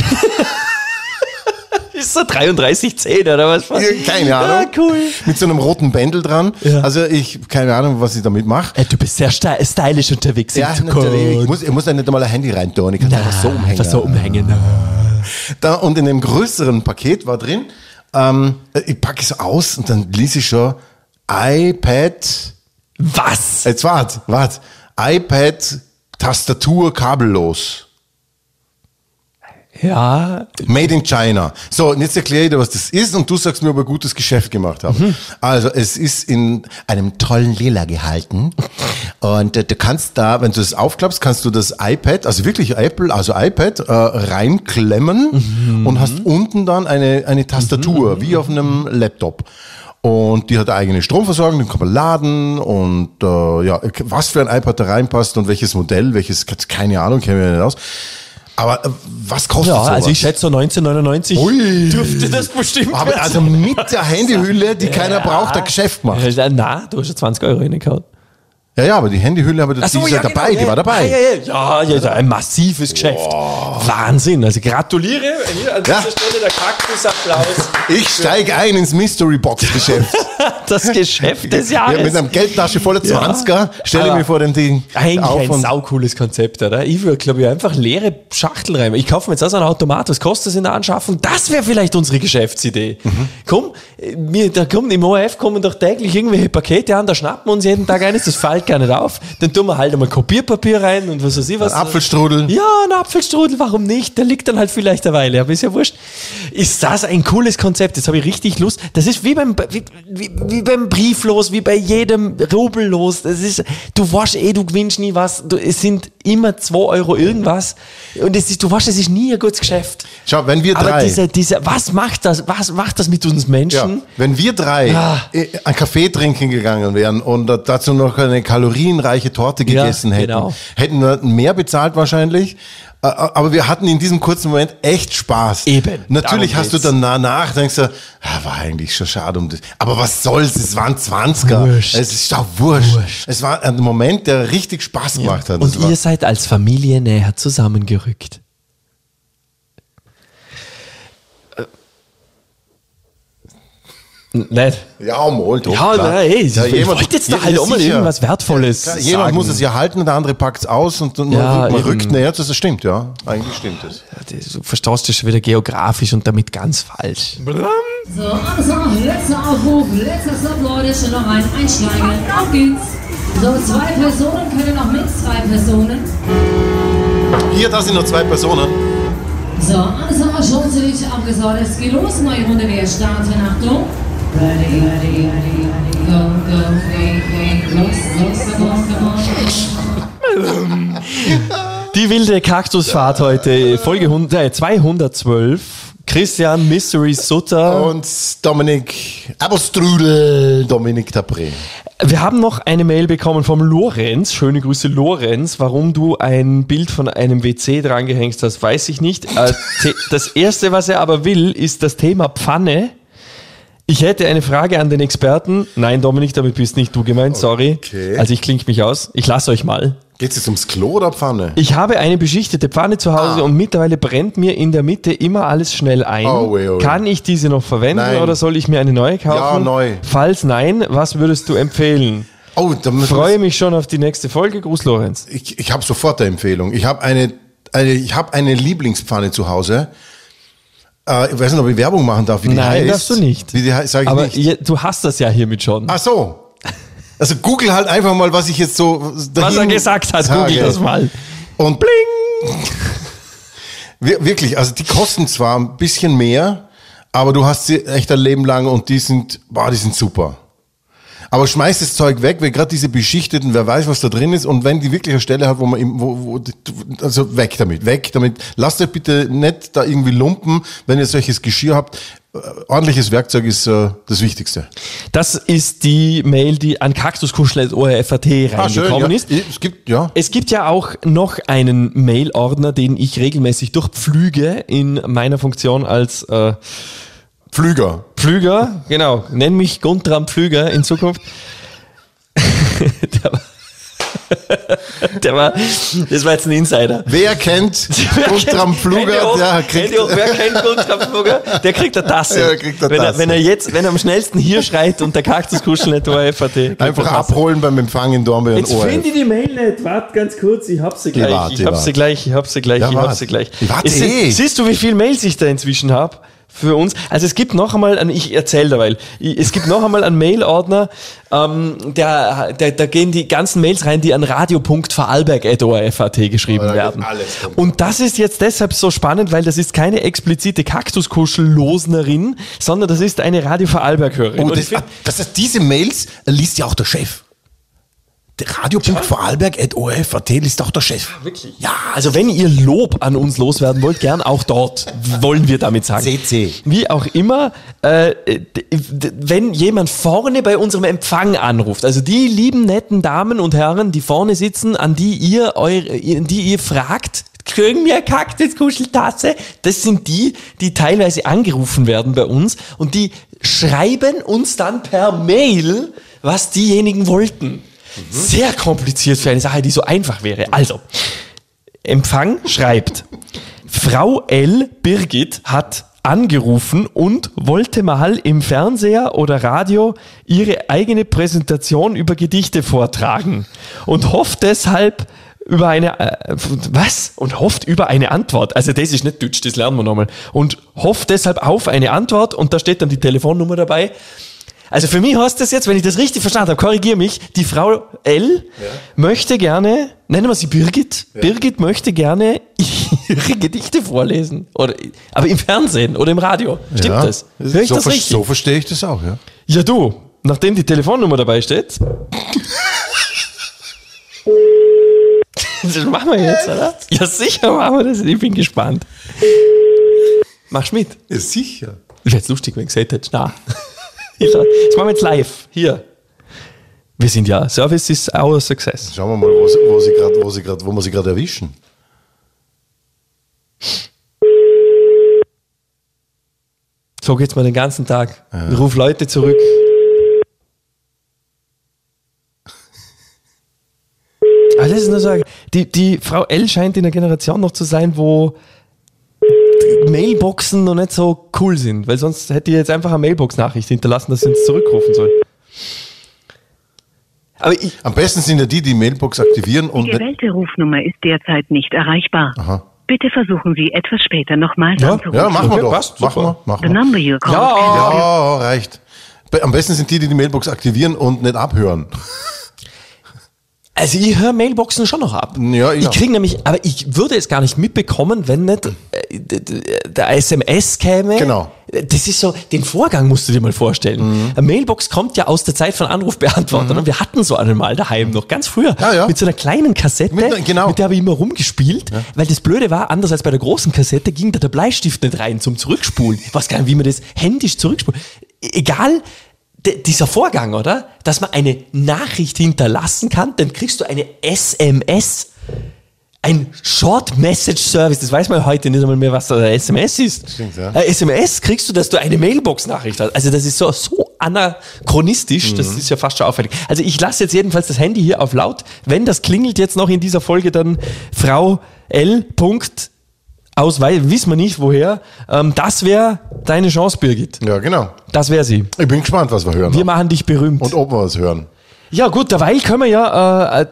Ist so 3310 oder was? Keine Ahnung. Ja, cool. Mit so einem roten Bändel dran. Ja. Also keine Ahnung, was ich damit mache. Du bist sehr stylisch unterwegs. Ja, natürlich. Ich muss da nicht einmal ein Handy rein tun. Ich kann einfach so umhängen. Und in dem größeren Paket war drin, ich packe es aus und dann ließ ich schon iPad. Was? Jetzt wart. iPad, Tastatur, kabellos. Ja. Made in China. So, und jetzt erkläre ich dir, was das ist und du sagst mir, ob wir ein gutes Geschäft gemacht haben. Also, es ist in einem tollen Lila gehalten und du kannst da, wenn du es aufklappst, kannst du das iPad, also wirklich Apple, also iPad, reinklemmen und hast unten dann eine Tastatur, wie auf einem Laptop. Und die hat eine eigene Stromversorgung, den kann man laden und was für ein iPad da reinpasst und welches Modell, keine Ahnung, kenne ich mir nicht aus. Aber was kostet sowas? Also ich schätze so 1999 dürfte das bestimmt aber werden. Also mit der Handyhülle, die keiner braucht, ein Geschäft macht. Na, du hast ja 20 Euro reingehauen. Ja, aber die Handyhülle, die war dabei. Ja, ein massives Geschäft. Wahnsinn. Also gratuliere hier an dieser Stelle der Kaktusapplaus. Ich steige ein ins Mystery-Box-Geschäft. Das Geschäft des Jahres. Ja, mit einer Geldtasche voller 20er stelle ich mir vor dem Ding eigentlich auf. Ein saucooles Konzept, oder? Ich würde, glaube ich, einfach leere Schachteln rein. Ich kaufe mir jetzt also einen Automat. Was kostet es in der Anschaffung? Das wäre vielleicht unsere Geschäftsidee. Komm, im ORF kommen doch täglich irgendwelche Pakete an, da schnappen wir uns jeden Tag eines, das fällt gar nicht auf. Dann tun wir halt einmal Kopierpapier rein und was weiß ich was. Ein Apfelstrudel. Ja, ein Apfelstrudel, warum nicht? Der liegt dann halt vielleicht eine Weile, aber ist ja wurscht. Ist das ein cooles Konzept? Jetzt habe ich richtig Lust. Das ist wie beim Brieflos, wie bei jedem Rubellos. Das ist, du weißt du gewinnst nie was. Es sind immer 2 Euro irgendwas. Und du weißt, es ist nie ein gutes Geschäft. Schau, wenn wir drei. Aber was macht das mit uns Menschen? Ja, wenn wir drei einen Kaffee trinken gegangen wären und dazu noch eine kalorienreiche Torte gegessen hätten, hätten wir mehr bezahlt wahrscheinlich. Aber wir hatten in diesem kurzen Moment echt Spaß. Eben. Natürlich hast du dann danach, denkst du, war eigentlich schon schade um das. Aber was soll's, es waren 20er. Wurscht. Es ist doch wurscht. Es war ein Moment, der richtig Spaß gemacht hat. Und ihr seid als Familie näher zusammengerückt. Nicht? Ja, mal doch. Ja, nein, ich wollte jetzt da halt auch mal irgendwas Wertvolles sagen. Jemand muss es ja halten, der andere packt es aus und man rückt näher. Das stimmt, ja. Eigentlich stimmt es. Du verstehst das schon wieder geografisch und damit ganz falsch. So, also, letzter Aufruf, letzter Stop, Leute, schon noch einsteigen. Auf geht's. So, 2 Personen können noch mit, 2 Personen. Hier, da sind noch 2 Personen. So, alles haben wir schon ziemlich abgesagt. Es geht los, neue Runde, wir starten, Achtung. Ready, go, hey, los, Die wilde Kaktusfahrt heute, Folge 212. Christian Mystery Sutter und Dominik Aberstrudel, Dominik Tapré. Wir haben noch eine Mail bekommen vom Lorenz. Schöne Grüße, Lorenz. Warum du ein Bild von einem WC drangehängt hast, weiß ich nicht. Das Erste, was er aber will, ist das Thema Pfanne. Ich hätte eine Frage an den Experten. Nein, Dominik, damit bist nicht du gemeint, sorry. Okay. Also ich klinke mich aus. Ich lasse euch mal. Geht es jetzt ums Klo oder Pfanne? Ich habe eine beschichtete Pfanne zu Hause und mittlerweile brennt mir in der Mitte immer alles schnell ein. Kann ich diese noch verwenden oder soll ich mir eine neue kaufen? Ja, neu. Falls nein, was würdest du empfehlen? Freue mich schon auf die nächste Folge. Gruß, Lorenz. Ich habe sofort eine Empfehlung. Ich habe eine Lieblingspfanne zu Hause. Ich weiß nicht, ob ich Werbung machen darf, wie die heißt. Nein, darfst du nicht. Wie die sag ich aber nicht. Du hast das ja hiermit schon. Ach so. Also google halt einfach mal, was ich jetzt so was er gesagt hat, sage. Google das mal. Und bling! Wirklich, also die kosten zwar ein bisschen mehr, aber du hast sie echt ein Leben lang und die sind super. Aber schmeiß das Zeug weg, weil gerade diese beschichteten, wer weiß, was da drin ist, und wenn die wirklich eine Stelle hat, also weg damit. Lasst euch bitte nicht da irgendwie lumpen, wenn ihr solches Geschirr habt. Ordentliches Werkzeug ist das Wichtigste. Das ist die Mail, die an kaktuskuschel.orf.at reingekommen ist. Es gibt ja auch noch einen Mail-Ordner, den ich regelmäßig durchpflüge in meiner Funktion als Pflüger, genau. Nenn mich Guntram Pflüger in Zukunft. Das war jetzt ein Insider. Wer kennt Guntram Pflüger? Wer kennt Guntram Pflüger? Der kriegt eine Tasse. Ja, kriegt eine Tasse. Wenn er am schnellsten hier schreit und der Kaktuskuschel nicht ORF.at. Einfach abholen beim Empfang in Dornbirn. Jetzt finde ich die Mail nicht. Warte ganz kurz, ich hab sie gleich. Ich hab sie gleich. Siehst du, wie viel Mails ich da inzwischen habe? für uns. Also es gibt noch einmal, ich erzähle derweil, es gibt noch einmal einen Mailordner, da gehen die ganzen Mails rein, die an radio.vorarlberg@orf.at geschrieben werden. Und das ist jetzt deshalb so spannend, weil das ist keine explizite Kaktuskuschellosnerin, sondern das ist eine Radio Vorarlberg-Hörerin. Oh, das heißt, diese Mails liest ja auch der Chef. Radio.vorarlberg@orf.at liest auch der Chef. Wirklich? Ja, also wenn ihr Lob an uns loswerden wollt, gern auch dort, wollen wir damit sagen. CC. Wie auch immer, wenn jemand vorne bei unserem Empfang anruft, also die lieben, netten Damen und Herren, die vorne sitzen, an die ihr fragt, kriegen wir eine Kaktuskuscheltasse, das sind die teilweise angerufen werden bei uns und die schreiben uns dann per Mail, was diejenigen wollten. Sehr kompliziert für eine Sache, die so einfach wäre. Also, Empfang schreibt, Frau L. Birgit hat angerufen und wollte mal im Fernseher oder Radio ihre eigene Präsentation über Gedichte vortragen und hofft deshalb über eine Antwort. Also das ist nicht Deutsch, das lernen wir nochmal. Und hofft deshalb auf eine Antwort und da steht dann die Telefonnummer dabei. Also für mich heißt das jetzt, wenn ich das richtig verstanden habe, korrigiere mich, die Frau L. möchte gerne, nennen wir sie Birgit, Birgit möchte gerne ihre Gedichte vorlesen. Aber im Fernsehen oder im Radio. Stimmt das? Hör ich das richtig? So verstehe ich das auch, ja. Ja du, nachdem die Telefonnummer dabei steht. Das machen wir jetzt, oder? Ja sicher machen wir das, ich bin gespannt. Machst du mit? Ja sicher. Wäre jetzt lustig, wenn du gesagt hättest, na. Das machen wir jetzt live, hier. Wir sind ja, Service is our success. Schauen wir mal, wo wir sie gerade erwischen. So geht's mir den ganzen Tag. Ich rufe Leute zurück. Aber das ist nur so, die Frau L scheint in der Generation noch zu sein, wo Mailboxen noch nicht so cool sind, weil sonst hätte ich jetzt einfach eine Mailbox-Nachricht hinterlassen, dass sie uns zurückrufen soll. Aber am besten sind ja die Mailbox aktivieren und... Die gewählte Rufnummer ist derzeit nicht erreichbar. Aha. Bitte versuchen Sie etwas später nochmals anzurufen. Ja, machen wir doch. Passt, machen wir. The number you called ja, reicht. Am besten sind die Mailbox aktivieren und nicht abhören. Also ich höre Mailboxen schon noch ab. Ja. Ich kriege nämlich, aber ich würde es gar nicht mitbekommen, wenn nicht der SMS käme. Genau. Das ist so, den Vorgang musst du dir mal vorstellen. Eine Mailbox kommt ja aus der Zeit von Anrufbeantwortern und wir hatten so einen mal daheim noch, ganz früher. Ja. Mit so einer kleinen Kassette, mit der habe ich immer rumgespielt, weil das Blöde war, anders als bei der großen Kassette, ging da der Bleistift nicht rein zum Zurückspulen. Ich weiß gar nicht, wie man das händisch zurückspulen. Egal, dieser Vorgang, oder? Dass man eine Nachricht hinterlassen kann, dann kriegst du eine SMS, ein Short Message Service, das weiß man heute nicht einmal mehr, was eine SMS ist. Stimmt, ja. Eine SMS kriegst du, dass du eine Mailbox-Nachricht hast. Also das ist so anachronistisch, das ist ja fast schon auffällig. Also ich lasse jetzt jedenfalls das Handy hier auf laut. Wenn das klingelt jetzt noch in dieser Folge, dann Frau L. Ausweis, wissen wir nicht woher. Das wäre deine Chance, Birgit. Ja, genau. Das wäre sie. Ich bin gespannt, was wir hören. Wir machen dich berühmt. Und ob wir was hören. Ja gut, derweil können wir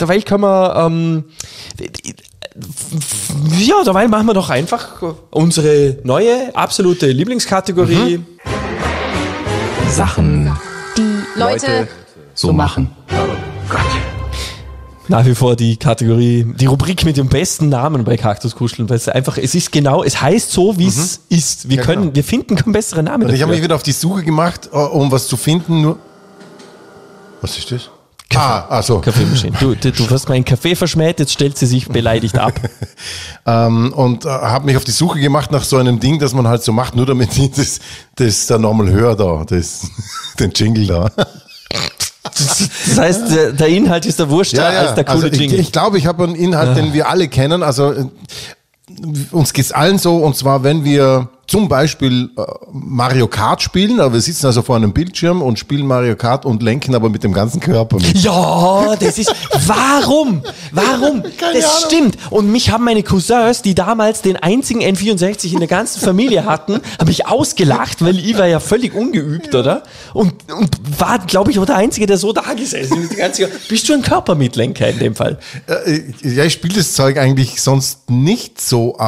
derweil machen wir doch einfach unsere neue, absolute Lieblingskategorie. Sachen, die Leute so machen. Oh Gott. Nach wie vor die Kategorie, die Rubrik mit dem besten Namen bei Kaktuskuscheln, weil es einfach, es heißt so, wie es ist. Wir finden keinen besseren Namen. Und ich habe mich wieder auf die Suche gemacht, um was zu finden, was ist das? Kaffeemaschine. Du hast meinen Kaffee verschmäht, jetzt stellt sie sich beleidigt ab. Und habe mich auf die Suche gemacht nach so einem Ding, das man halt so macht, nur damit ich das da nochmal höre, den Jingle da. Das heißt, der Inhalt ist der Wurscht als der coole Jingle. Ich glaube, ich habe einen Inhalt, den wir alle kennen. Also uns geht's allen so, und zwar, wenn wir zum Beispiel Mario Kart spielen, aber wir sitzen also vor einem Bildschirm und spielen Mario Kart und lenken aber mit dem ganzen Körper mit. Ja, das ist, warum? Das stimmt. Und mich haben meine Cousins, die damals den einzigen N64 in der ganzen Familie hatten, habe ich ausgelacht, weil ich war ja völlig ungeübt, oder? Und war, glaube ich, auch der Einzige, der so da gesessen ist. Bist du ein Körpermitlenker in dem Fall? Ja, ich spiele das Zeug eigentlich sonst nicht so, aber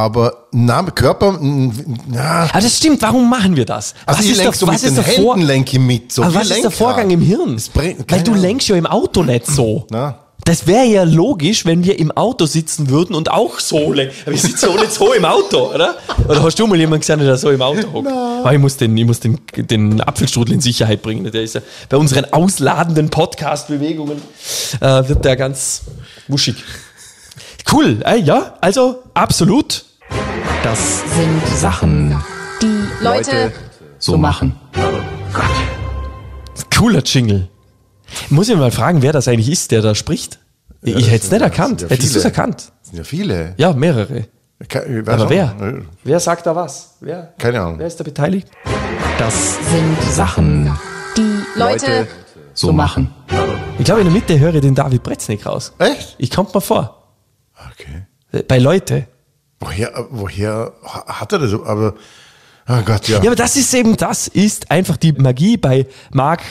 Körper, ja. Aber das stimmt, warum machen wir das? Also ich lenke so mit den Händen lenke ich mit. So. Aber was ist der Vorgang im Hirn? Weil du lenkst ja im Auto nicht so. Na. Das wäre ja logisch, wenn wir im Auto sitzen würden und auch so lenken. Aber ich sitze auch nicht so im Auto, oder? Oder hast du mal jemanden gesehen, der so im Auto hockt? Aber ich muss den Apfelstrudel in Sicherheit bringen. Der ist ja bei unseren ausladenden Podcast-Bewegungen wird der ganz wuschig. Cool, ja, also absolut. Das sind Sachen, die Leute so machen. Oh Gott. Cooler Jingle. Muss ich mal fragen, wer das eigentlich ist, der da spricht? Ja, ich hätte es nicht erkannt. Hättest du es erkannt? Das sind ja viele. Ja, mehrere. Aber wer? Wer sagt da was? Keine Ahnung. Wer ist da beteiligt? Das sind Sachen, die Leute so machen. Ich glaube, in der Mitte höre ich den David Bretznik raus. Echt? Ich komme mal vor. Okay. Bei Leute. Woher hat er das? Aber, oh Gott, ja. Ja, aber das ist einfach die Magie bei Marc,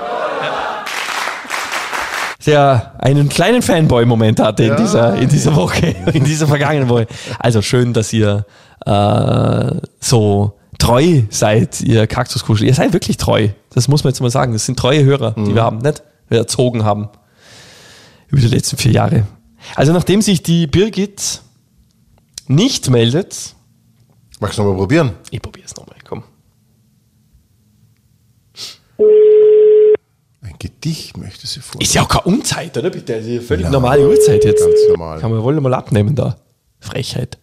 der einen kleinen Fanboy-Moment hatte in dieser Woche, in dieser vergangenen Woche. Also schön, dass ihr so treu seid, ihr Kaktuskuschel. Ihr seid wirklich treu. Das muss man jetzt mal sagen. Das sind treue Hörer, die wir haben, nicht? Wir erzogen haben. Über die letzten 4 Jahre. Also nachdem sich die Birgit nicht meldet. Magst du nochmal probieren? Ich probiere es nochmal, komm. Ein Gedicht möchte sie vor. Ist ja auch keine Unzeit, oder? Bitte, die völlig normale Uhrzeit jetzt. Ganz normal. Kann man wohl mal abnehmen da. Frechheit.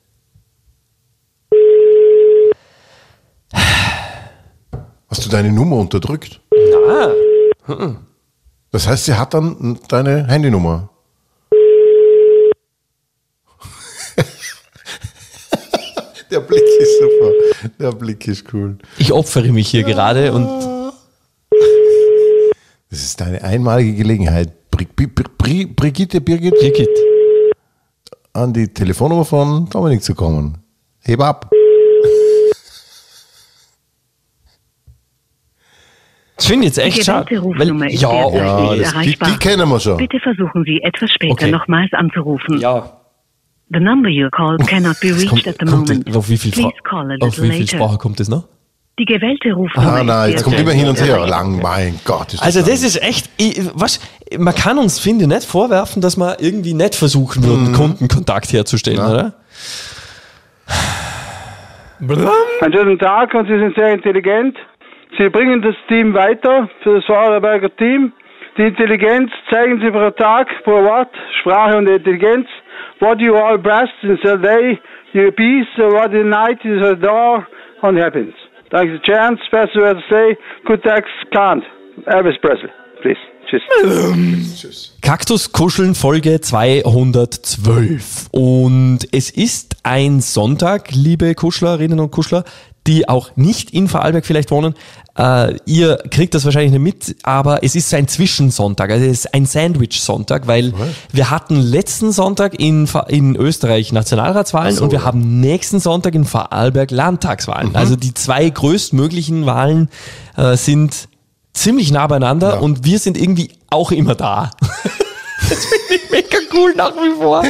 Hast du deine Nummer unterdrückt? Na. Das heißt, sie hat dann deine Handynummer. Der Blick ist super. Der Blick ist cool. Ich opfere mich hier gerade und. Das ist deine einmalige Gelegenheit, Birgit, an die Telefonnummer von Dominik zu kommen. Heb ab. Das finde ich jetzt echt schade. Die kennen wir schon. Bitte versuchen Sie etwas später nochmals anzurufen. Ja. The number you called cannot be reached at the moment. Auf wie viel Sprache kommt das noch? Die gewählte Rufnummer. Nein, jetzt kommt immer hin und her. Mein Gott. Also das ist echt, man kann uns, finde ich, nicht vorwerfen, dass wir irgendwie nicht versuchen würden, Kundenkontakt herzustellen, oder? Einen schönen Tag und Sie sind sehr intelligent. Sie bringen das Team weiter für das Vorarlberger Team. Die Intelligenz zeigen Sie pro Tag, pro Wort, Sprache und Intelligenz. What you all breast in the day, your peace, what in night is a door on happens. Thanks the chance, best way to say, good tax can't. Elvis Presley, please. Tschüss. Kaktuskuscheln Folge 212. Und es ist ein Sonntag, liebe Kuschlerinnen und Kuschler, die auch nicht in Vorarlberg vielleicht wohnen. Ihr kriegt das wahrscheinlich nicht mit, aber es ist ein Zwischensonntag, also es ist ein Sandwich-Sonntag, weil wir hatten letzten Sonntag in Österreich Nationalratswahlen und wir haben nächsten Sonntag in Vorarlberg Landtagswahlen. Also die 2 größtmischen Wahlen sind ziemlich nah beieinander und wir sind irgendwie auch immer da. Das finde ich mega cool nach wie vor.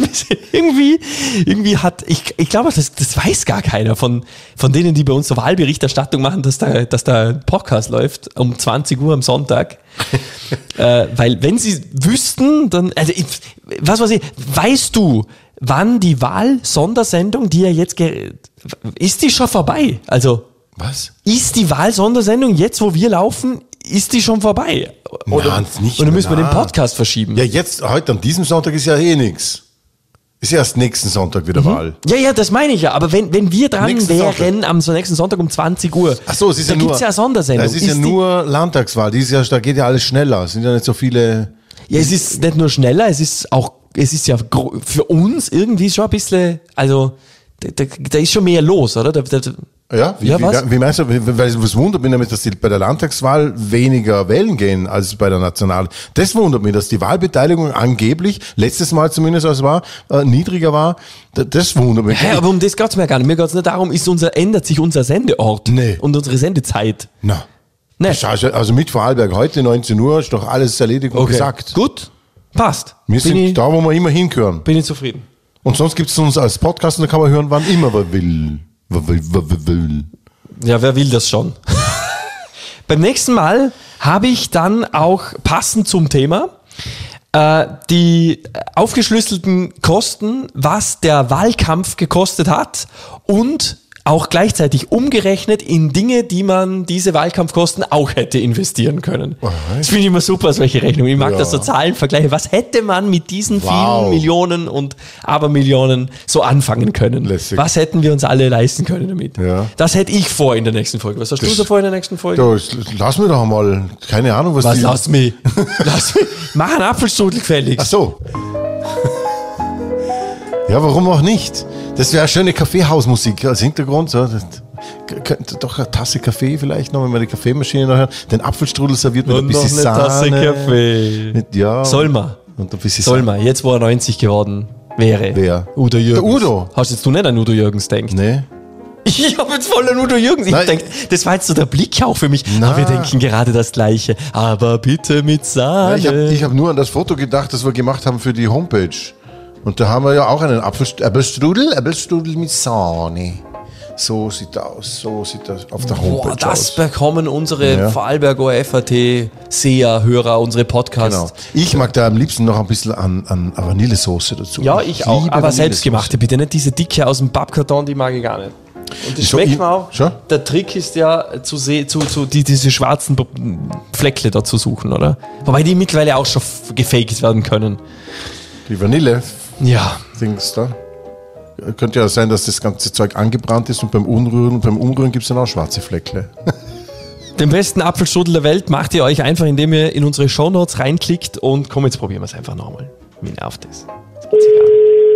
Irgendwie hat, ich glaube, das weiß gar keiner von denen, die bei uns so Wahlberichterstattung machen, dass da ein Podcast läuft um 20 Uhr am Sonntag. Weil wenn sie wüssten, dann, also weißt du, wann die Wahl-Sondersendung, die ja jetzt, ist die schon vorbei? Also, was? Ist die Wahl-Sondersendung jetzt, wo wir laufen, ist die schon vorbei? Oder müssen wir den Podcast verschieben? Ja, jetzt, heute an diesem Sonntag ist ja eh nichts. Ist ja erst nächsten Sonntag wieder Wahl. Ja, das meine ich ja. Aber wenn wir dran wären am nächsten Sonntag um 20 Uhr, ach so, es ist da gibt es ja eine Sondersendung. Es ist ja nur Landtagswahl. Da geht ja alles schneller. Es sind ja nicht so viele. Ja, es ist nicht nur schneller, es ist ja für uns irgendwie schon ein bisschen, also da ist schon mehr los, oder? Wie meinst du, weil was wundert mich nämlich, dass die bei der Landtagswahl weniger wählen gehen als bei der National. Das wundert mich, dass die Wahlbeteiligung angeblich, letztes Mal zumindest als war, niedriger war. Das wundert mich. Hey, aber um das geht's mir gar nicht. Mir geht's nicht darum, ändert sich unser Sendeort und unsere Sendezeit. Na. Nee. Also mit Vorarlberg heute 19 Uhr ist doch alles erledigt und gesagt. Gut, passt. Wir sind da, wo wir immer hingehören. Bin ich zufrieden. Und sonst gibt es uns als Podcast und da kann man hören, wann immer man will. Ja, wer will das schon? Beim nächsten Mal habe ich dann auch passend zum Thema die aufgeschlüsselten Kosten, was der Wahlkampf gekostet hat und auch gleichzeitig umgerechnet in Dinge, die man diese Wahlkampfkosten auch hätte investieren können. Das finde ich immer super, solche Rechnungen. Ich mag das so Zahlenvergleiche. Was hätte man mit diesen vielen Millionen und Abermillionen so anfangen können? Lässig. Was hätten wir uns alle leisten können damit? Ja. Das hätte ich vor in der nächsten Folge. Was hast du so vor in der nächsten Folge? Ja, lass mir doch mal, keine Ahnung, was lass mich. Mach einen Apfelstrudel gefälligst. Ach so. Ja, warum auch nicht? Das wäre eine schöne Kaffeehausmusik als Hintergrund. So. Doch eine Tasse Kaffee vielleicht noch, wenn wir die Kaffeemaschine noch hören. Den Apfelstrudel serviert mit ein bisschen Sahne. Tasse Kaffee. Soll man. Und ein bisschen Soll man. Jetzt, wo er 90 geworden wäre. Wer? Udo Jürgens. Der Udo. Hast jetzt du nicht an Udo Jürgens gedacht? Nee. Ich habe jetzt voll an Udo Jürgens. Ich denke, das war jetzt so der Blick auch für mich. Aber wir denken gerade das Gleiche. Aber bitte mit Sahne. Ja, ich hab nur an das Foto gedacht, das wir gemacht haben für die Homepage. Und da haben wir ja auch einen Apfelstrudel mit Sahne. So sieht das auf der Homepage aus. Das bekommen unsere Vorarlberg ORF.at-Seher-Hörer, unsere Podcasts. Genau. Ich mag da am liebsten noch ein bisschen an Vanillesoße dazu. Ja, ich auch, aber selbstgemachte, bitte nicht diese dicke aus dem Pappkarton, die mag ich gar nicht. Und das schmeckt mir auch. Schon? Der Trick ist ja, diese schwarzen Fleckle da zu suchen, oder? Wobei die mittlerweile auch schon gefaked werden können. Die Vanille? Ja. Dings da. Könnte ja sein, dass das ganze Zeug angebrannt ist und beim Umrühren gibt es dann auch schwarze Fleckle. Den besten Apfelstrudel der Welt macht ihr euch einfach, indem ihr in unsere Shownotes reinklickt und komm, jetzt probieren wir es einfach nochmal. Wie nervt das? Das geht sich an.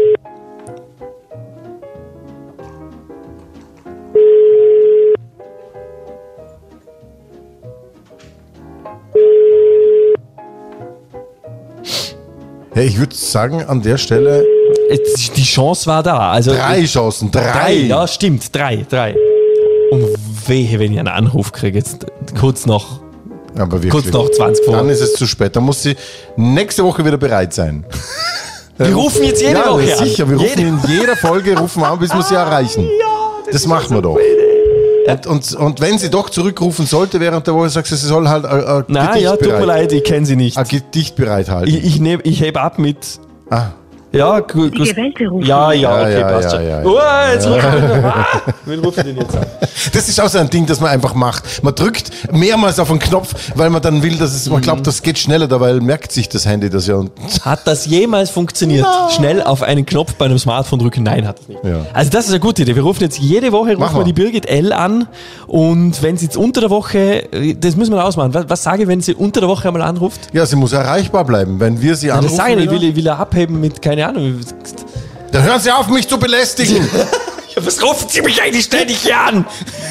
Ja, ich würde sagen, an der Stelle... Die Chance war da. Also 3 Chancen, 3. Ja, stimmt, 3. Und wehe, wenn ich einen Anruf kriege, jetzt kurz noch 20 vor. Dann ist es zu spät. Dann muss sie nächste Woche wieder bereit sein. Wir rufen jetzt jede Woche an. Sicher, wir rufen in jeder Folge an, bis wir sie erreichen. Ja, das machen wir doch. Und wenn sie doch zurückrufen sollte während der Woche, sagst du, sie soll halt ein Gedicht tut mir leid, ich kenne sie nicht. Ein Gedicht bereithalten. Ich hebe ab mit... Ja, gut. Ja, okay, passt schon. Jetzt wen rufen den jetzt an? Das ist auch so ein Ding, das man einfach macht. Man drückt mehrmals auf den Knopf, weil man dann will, dass man glaubt, das geht schneller, dabei merkt sich das Handy das ja. Hat das jemals funktioniert? No. Schnell auf einen Knopf bei einem Smartphone drücken? Nein, hat es nicht. Ja. Also das ist eine gute Idee. Wir rufen jetzt jede Woche die Birgit L. an und wenn sie jetzt unter der Woche, das müssen wir ausmachen. Was sage ich, wenn sie unter der Woche einmal anruft? Ja, sie muss erreichbar bleiben. Wenn wir sie anrufen... Das sage ich will abheben mit, keine Ahnung. Dann hören Sie auf, mich zu belästigen. Was rufen Sie mich eigentlich ständig hier an?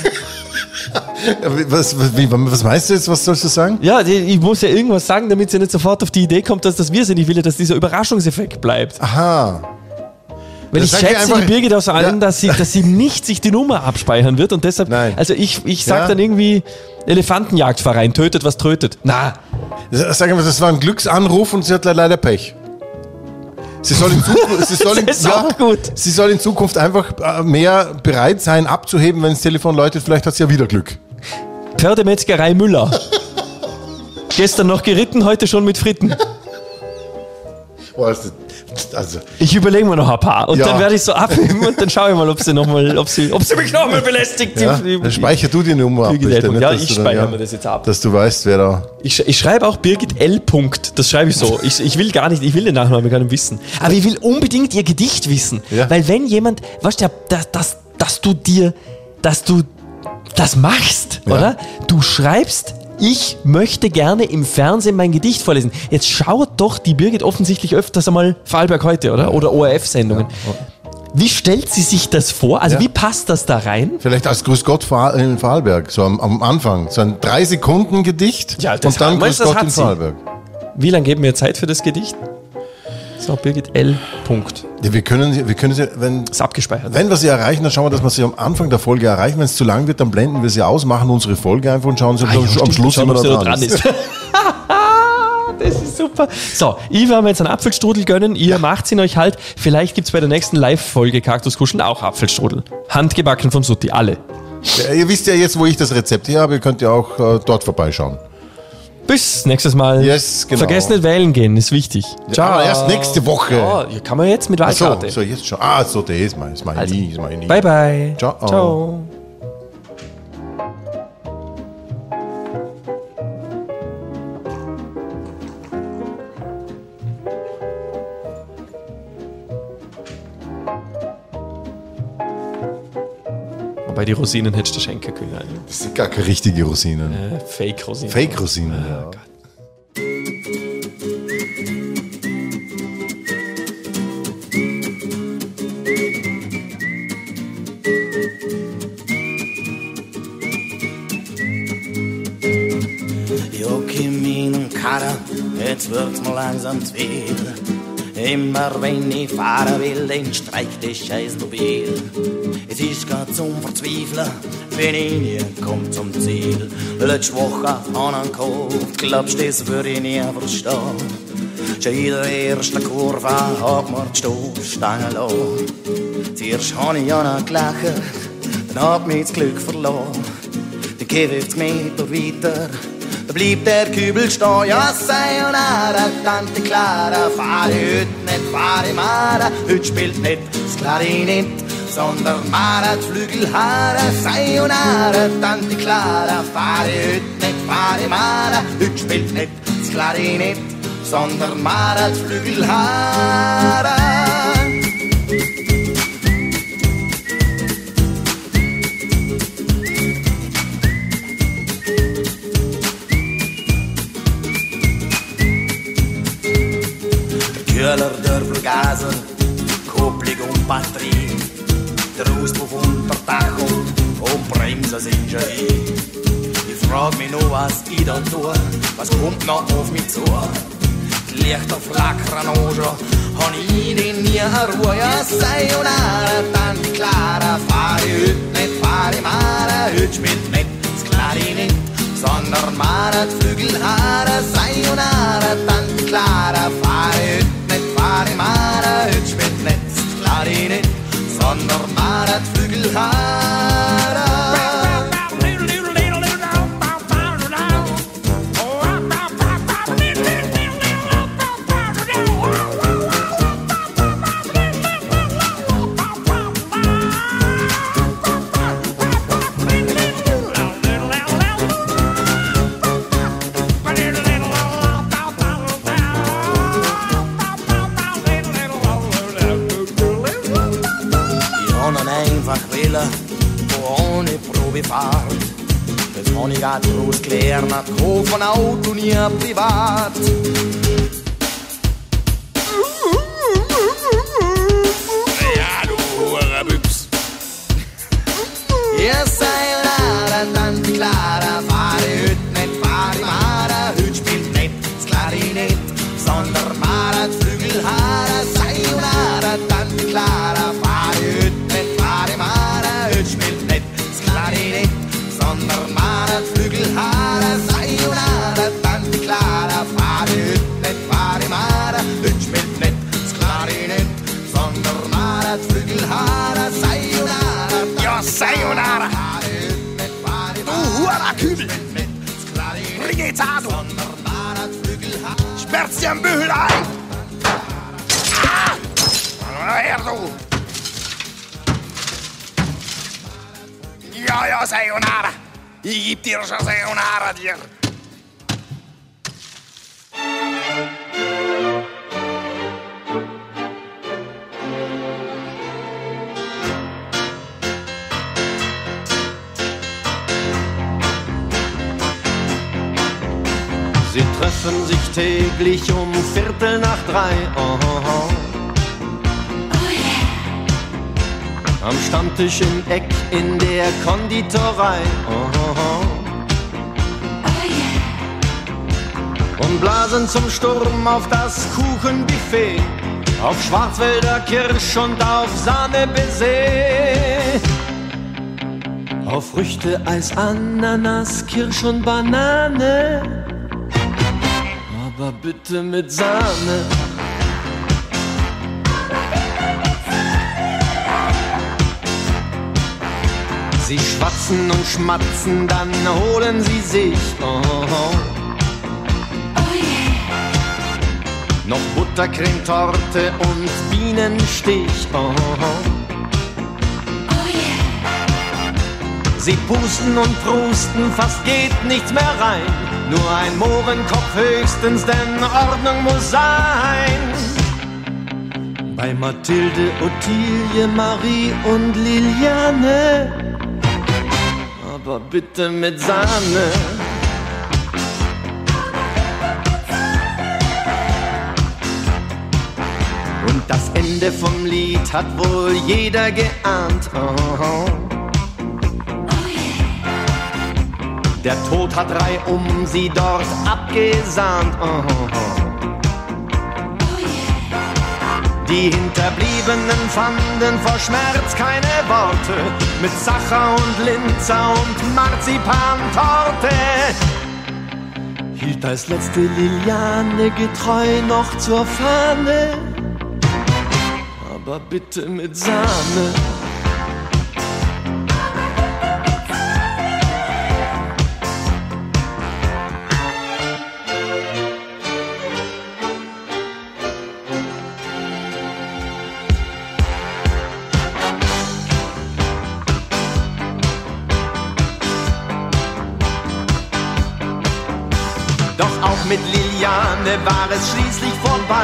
Was meinst du jetzt? Was sollst du sagen? Ja, ich muss ja irgendwas sagen, damit sie nicht sofort auf die Idee kommt, dass das wir sind. Ich will ja, dass dieser Überraschungseffekt bleibt. Aha. Weil ich schätze die Birgit aus allen, dass sie nicht sich die Nummer abspeichern wird und deshalb, also ich sag dann irgendwie Elefantenjagdverein, tötet was trötet. Na. Sagen wir, das war ein Glücksanruf und sie hat leider Pech. Sie soll in Zukunft einfach mehr bereit sein, abzuheben, wenn das Telefon läutet. Vielleicht hat sie ja wieder Glück. Pferdemetzgerei Müller. Gestern noch geritten, heute schon mit Fritten. Ich überlege mir noch ein paar und dann werde ich so abheben und dann schaue ich mal, ob sie mich nochmal belästigt. Ja, dann speicher du die Nummer ab. Ich speichere mir das jetzt ab. Dass du weißt, wer da... Ich schreibe auch Birgit L. Das schreibe ich so. Ich will den Nachnamen gar nicht wissen. Aber ich will unbedingt ihr Gedicht wissen. Ja. Weil wenn jemand, weißt du, dass du das machst, oder? Du schreibst... Ich möchte gerne im Fernsehen mein Gedicht vorlesen. Jetzt schaut doch die Birgit offensichtlich öfters einmal Vorarlberg heute, oder? Oder ORF-Sendungen. Ja. Wie stellt sie sich das vor? Also wie passt das da rein? Vielleicht als Grüß Gott in Vorarlberg, so am Anfang. So ein 3-Sekunden-Gedicht und dann Grüß Gott in Vorarlberg. Wie lange geben wir Zeit für das Gedicht? So, Birgit L. Ja, wir können sie, ist abgespeichert. Wenn wir sie erreichen, dann schauen wir, dass wir sie am Anfang der Folge erreichen. Wenn es zu lang wird, dann blenden wir sie aus, machen unsere Folge einfach und schauen sie, am Schluss immer da dran ist. Das ist Super. So, ich werde mir jetzt einen Apfelstrudel gönnen. Ihr macht ihn euch halt. Vielleicht gibt es bei der nächsten Live-Folge Kaktuskuscheln auch Apfelstrudel. Handgebacken vom Sutti, alle. Ja, ihr wisst ja jetzt, wo ich das Rezept hier habe. Ihr könnt ja auch dort vorbeischauen. Bis nächstes Mal. Yes, genau. Vergesst nicht wählen gehen, ist wichtig. Ciao. Aber erst nächste Woche. Ja, kann man jetzt mit Wahlkarte. So, jetzt schon. So, das ist mein nie. Bye, bye. Ciao. Ciao. Wobei die Rosinen hättest du schenken können. Das sind gar keine richtige Rosinen. Fake-Rosinen. Fake-Rosinen, ja. Gott. Jetzt wird's mir langsam zu viel. Immer wenn ich fahren will, dann streicht das scheiß Mobil. Es ist grad zum Verzweifeln, wenn ich nie komm zum Ziel. Letzte Woche an einen Kopf, glaubst du, das würde ich nie verstehen. Schon in der ersten Kurve hat mir die Stoßstange lassen. Zuerst hab ich ja noch gelacht, dann hat mich das Glück verloren. Dann geh 50 Meter weiter, da bleibt der Kübel stehen. Ja, sayonara, Tante Clara, fahre heute nicht, fahre Mara. Heute spielt nicht das Klarinett, sondern Mara die Flügelhaare. Sayonara, Tante Clara, fahre heute nicht, fahre Mara. Heute spielt nicht das Klarinett, sondern Mara die Flügelhaare. Kühler, der Vergaser, Kupplung und Batterie, der Auspuff unter Dach und Bremsen sind schon hin. Ich frag mich nur, was ich da tue, was kommt noch auf mich zu? Die Lichter flackern auch schon, hab ich denn nie Ruhe? Ja, sayonara, Tante Clara, fahre heute nicht, fahre Mara. Heute spielt nicht das Klarinett, sondern Mara die Flügelhaare. Sayonara, Tante Clara, fahre heute nicht, fahre Mara. Heute spielt nicht das Klarinett, sondern Mara die Flügelhaare. Ohne Probefahrt. Das habe ich grad bloß gelernt, kauf ein Auto nie privat. Ja, du Hurenbüchs. Ja, sayonara, Tante Clara, fahre heute nicht, fahre Mara. Heute spielt nicht das Klarinett, sondern Mara die Flügelhaare. Sayonara, Tante Clara, fahre heute nicht, fahre Mara. Heute spielt nicht das Klarinett, sondern Mara die Flügelhaare. Sayonara, Tante Clara, fahre heute nicht, fahre Mara. Heute spielt nicht das Klarinett, sondern Mara die Flügelhaare. Sayonara, ja, sayonara. Du Hurenkübel, bring jetzt an, du. Sperrt's dir am Bügel ein. Her, du. Ja, sayonara. Ich geb dir schon sayonara, dir. Sie treffen sich täglich um 2:15. Oh, oh, oh. Am Stammtisch im Eck in der Konditorei. Oh, oh, oh. Und blasen zum Sturm auf das Kuchenbuffet, auf Schwarzwälder Kirsch und auf Sahne-Baiser, auf Früchte, Eis, Ananas, Kirsch und Banane. aber bitte mit Sahne. Sie schwatzen und schmatzen, dann holen sie sich noch Buttercremetorte und Bienenstich. Sie pusten und prusten, fast geht nichts mehr rein. Nur ein Mohrenkopf höchstens, denn Ordnung muss sein. Bei Mathilde, Ottilie, Marie und Liliane, aber bitte mit Sahne. Und das Ende vom Lied hat wohl jeder geahnt. Der Tod hat reihum sie dort abgesahnt. Die Hinterbliebenen fanden vor Schmerz keine Worte. Mit Sacher und Linzer und Marzipantorte hielt als letzte Liliane getreu noch zur Fahne, aber bitte mit Sahne. Doch auch mit Liliane war es schließlich vorbei.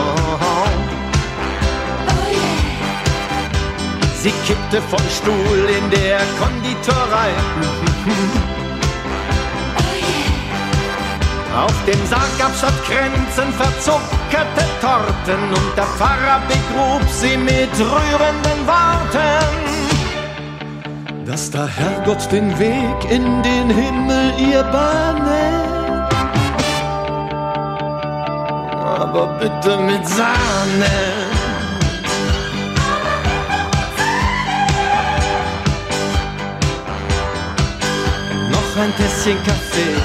Sie kippte vom Stuhl in der Konditorei. Auf dem Sarg gab's statt Kränzen verzuckerte Torten und der Pfarrer begrub sie mit rührenden Worten, dass der Herrgott den Weg in den Himmel ihr bahne, aber bitte mit Sahne. Noch ein Tässchen Kaffee.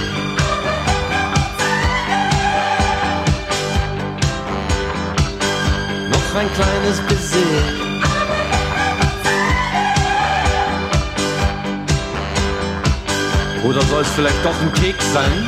Noch ein kleines Baiser. Oder soll es vielleicht doch ein Keks sein?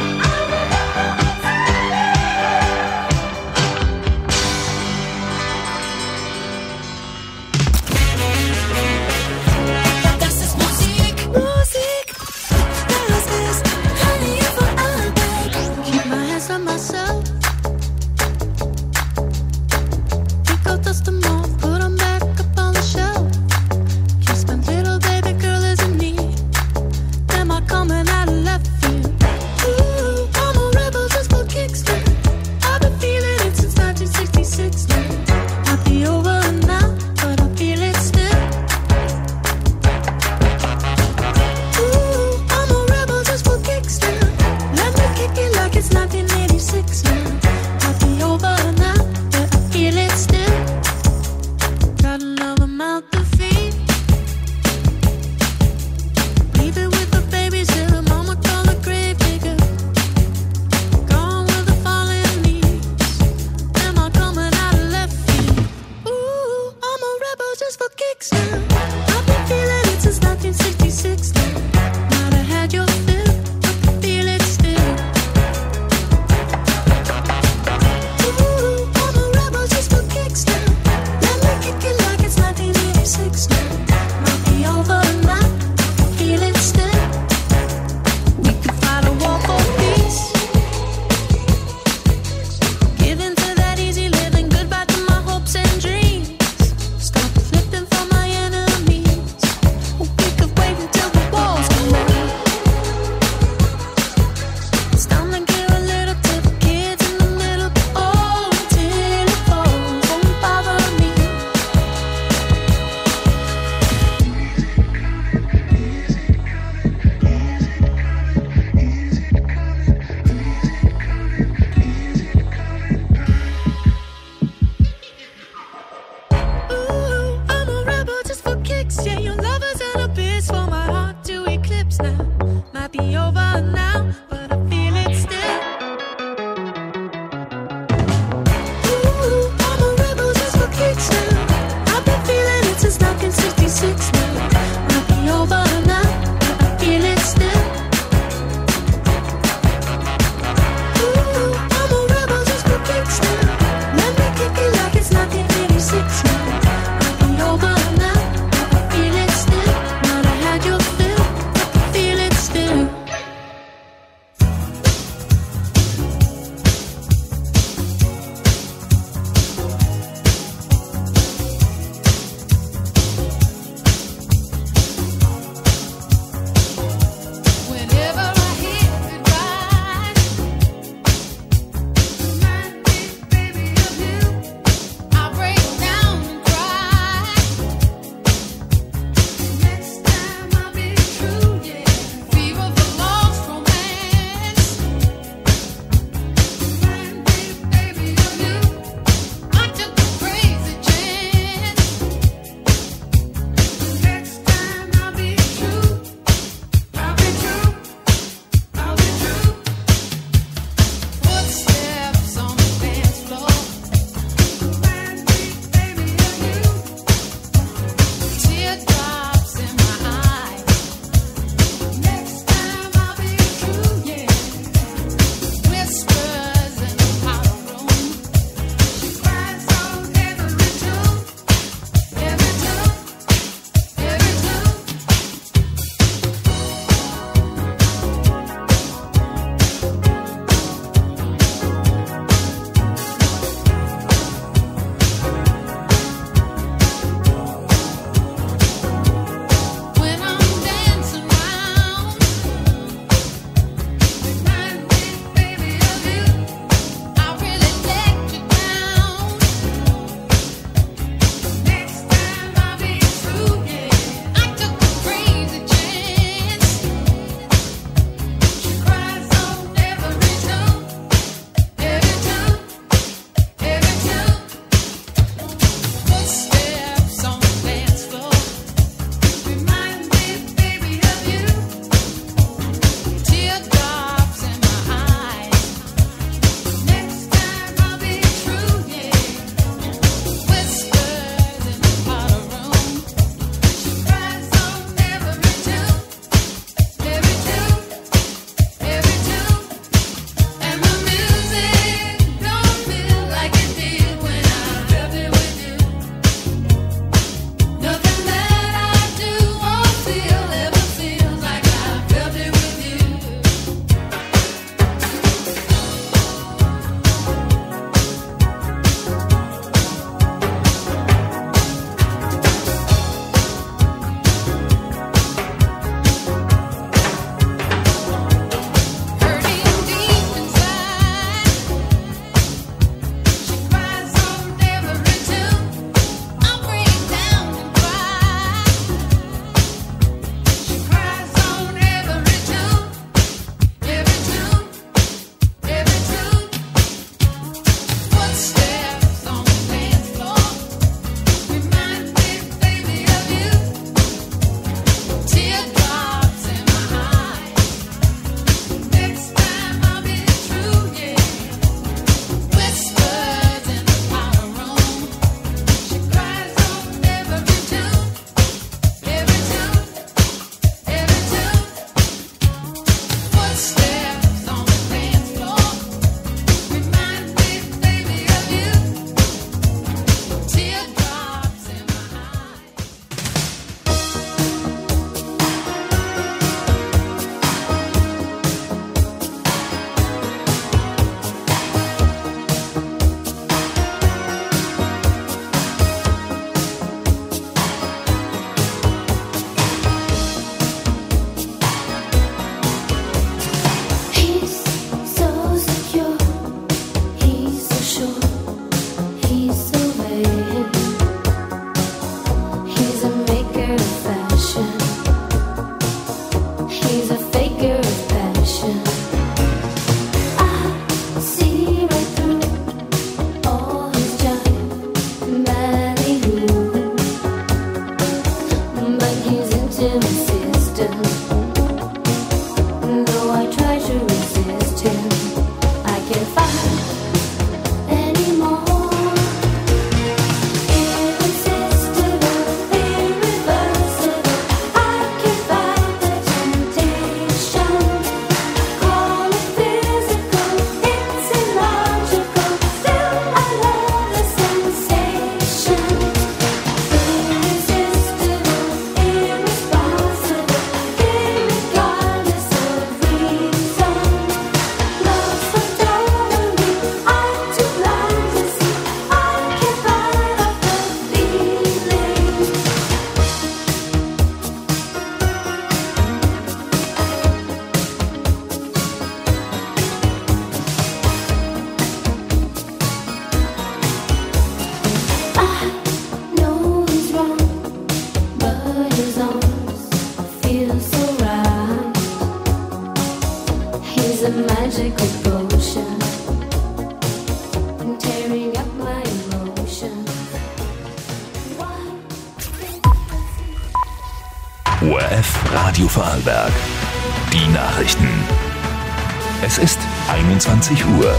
Radio Vorarlberg. Die Nachrichten. Es ist 21 Uhr.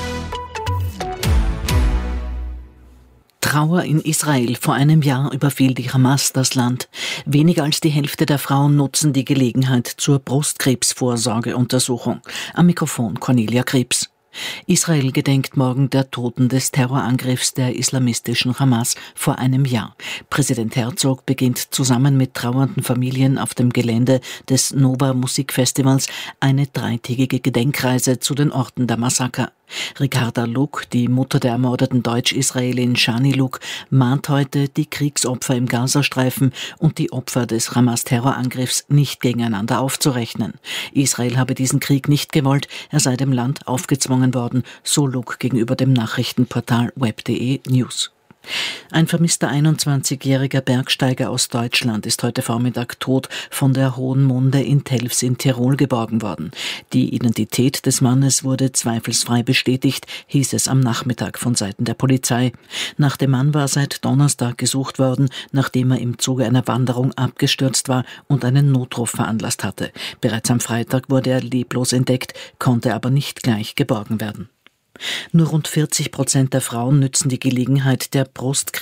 Trauer in Israel. Vor einem Jahr überfiel die Hamas das Land. Weniger als die Hälfte der Frauen nutzen die Gelegenheit zur Brustkrebsvorsorgeuntersuchung. Am Mikrofon Cornelia Krebs. Israel gedenkt morgen der Toten des Terrorangriffs der islamistischen Hamas vor einem Jahr. Präsident Herzog beginnt zusammen mit trauernden Familien auf dem Gelände des Nova Musikfestivals eine 3-tägige Gedenkreise zu den Orten der Massaker. Ricarda Luk, die Mutter der ermordeten Deutsch-Israelin Shani Luk, mahnt heute, die Kriegsopfer im Gazastreifen und die Opfer des Hamas-Terrorangriffs nicht gegeneinander aufzurechnen. Israel habe diesen Krieg nicht gewollt, er sei dem Land aufgezwungen worden, so Luk gegenüber dem Nachrichtenportal web.de News. Ein vermisster 21-jähriger Bergsteiger aus Deutschland ist heute Vormittag tot von der Hohen Munde in Telfs in Tirol geborgen worden. Die Identität des Mannes wurde zweifelsfrei bestätigt, hieß es am Nachmittag von Seiten der Polizei. Nach dem Mann war seit Donnerstag gesucht worden, nachdem er im Zuge einer Wanderung abgestürzt war und einen Notruf veranlasst hatte. Bereits am Freitag wurde er leblos entdeckt, konnte aber nicht gleich geborgen werden. Nur rund 40% der Frauen nützen die Gelegenheit der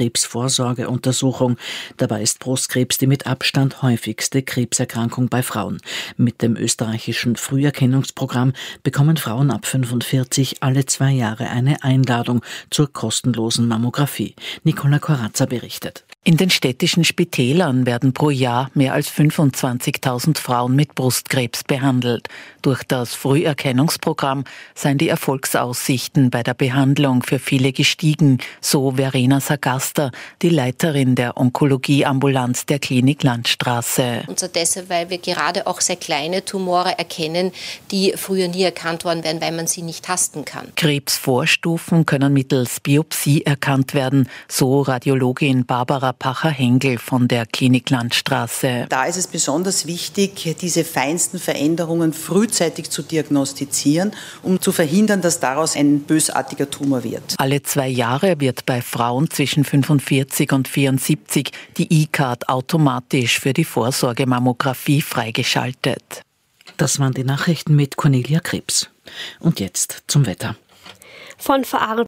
Brustkrebsvorsorgeuntersuchung. Dabei ist Brustkrebs die mit Abstand häufigste Krebserkrankung bei Frauen. Mit dem österreichischen Früherkennungsprogramm bekommen Frauen ab 45 alle 2 Jahre eine Einladung zur kostenlosen Mammographie. Nicola Corazza berichtet. In den städtischen Spitälern werden pro Jahr mehr als 25.000 Frauen mit Brustkrebs behandelt. Durch das Früherkennungsprogramm seien die Erfolgsaussichten bei der Behandlung für viele gestiegen, so Verena Sagasta, die Leiterin der Onkologie-Ambulanz der Klinik Landstraße. Und so deshalb, weil wir gerade auch sehr kleine Tumore erkennen, die früher nie erkannt worden wären, weil man sie nicht tasten kann. Krebsvorstufen können mittels Biopsie erkannt werden, so Radiologin Barbara Pacher-Hengel von der Klinik Landstraße. Da ist es besonders wichtig, diese feinsten Veränderungen frühzeitig zu diagnostizieren, um zu verhindern, dass daraus ein bösartiger Tumor wird. Alle 2 Jahre wird bei Frauen zwischen 45 und 74 die E-Card automatisch für die Vorsorgemammographie freigeschaltet. Das waren die Nachrichten mit Cornelia Krebs. Und jetzt zum Wetter. Von Vorarlberg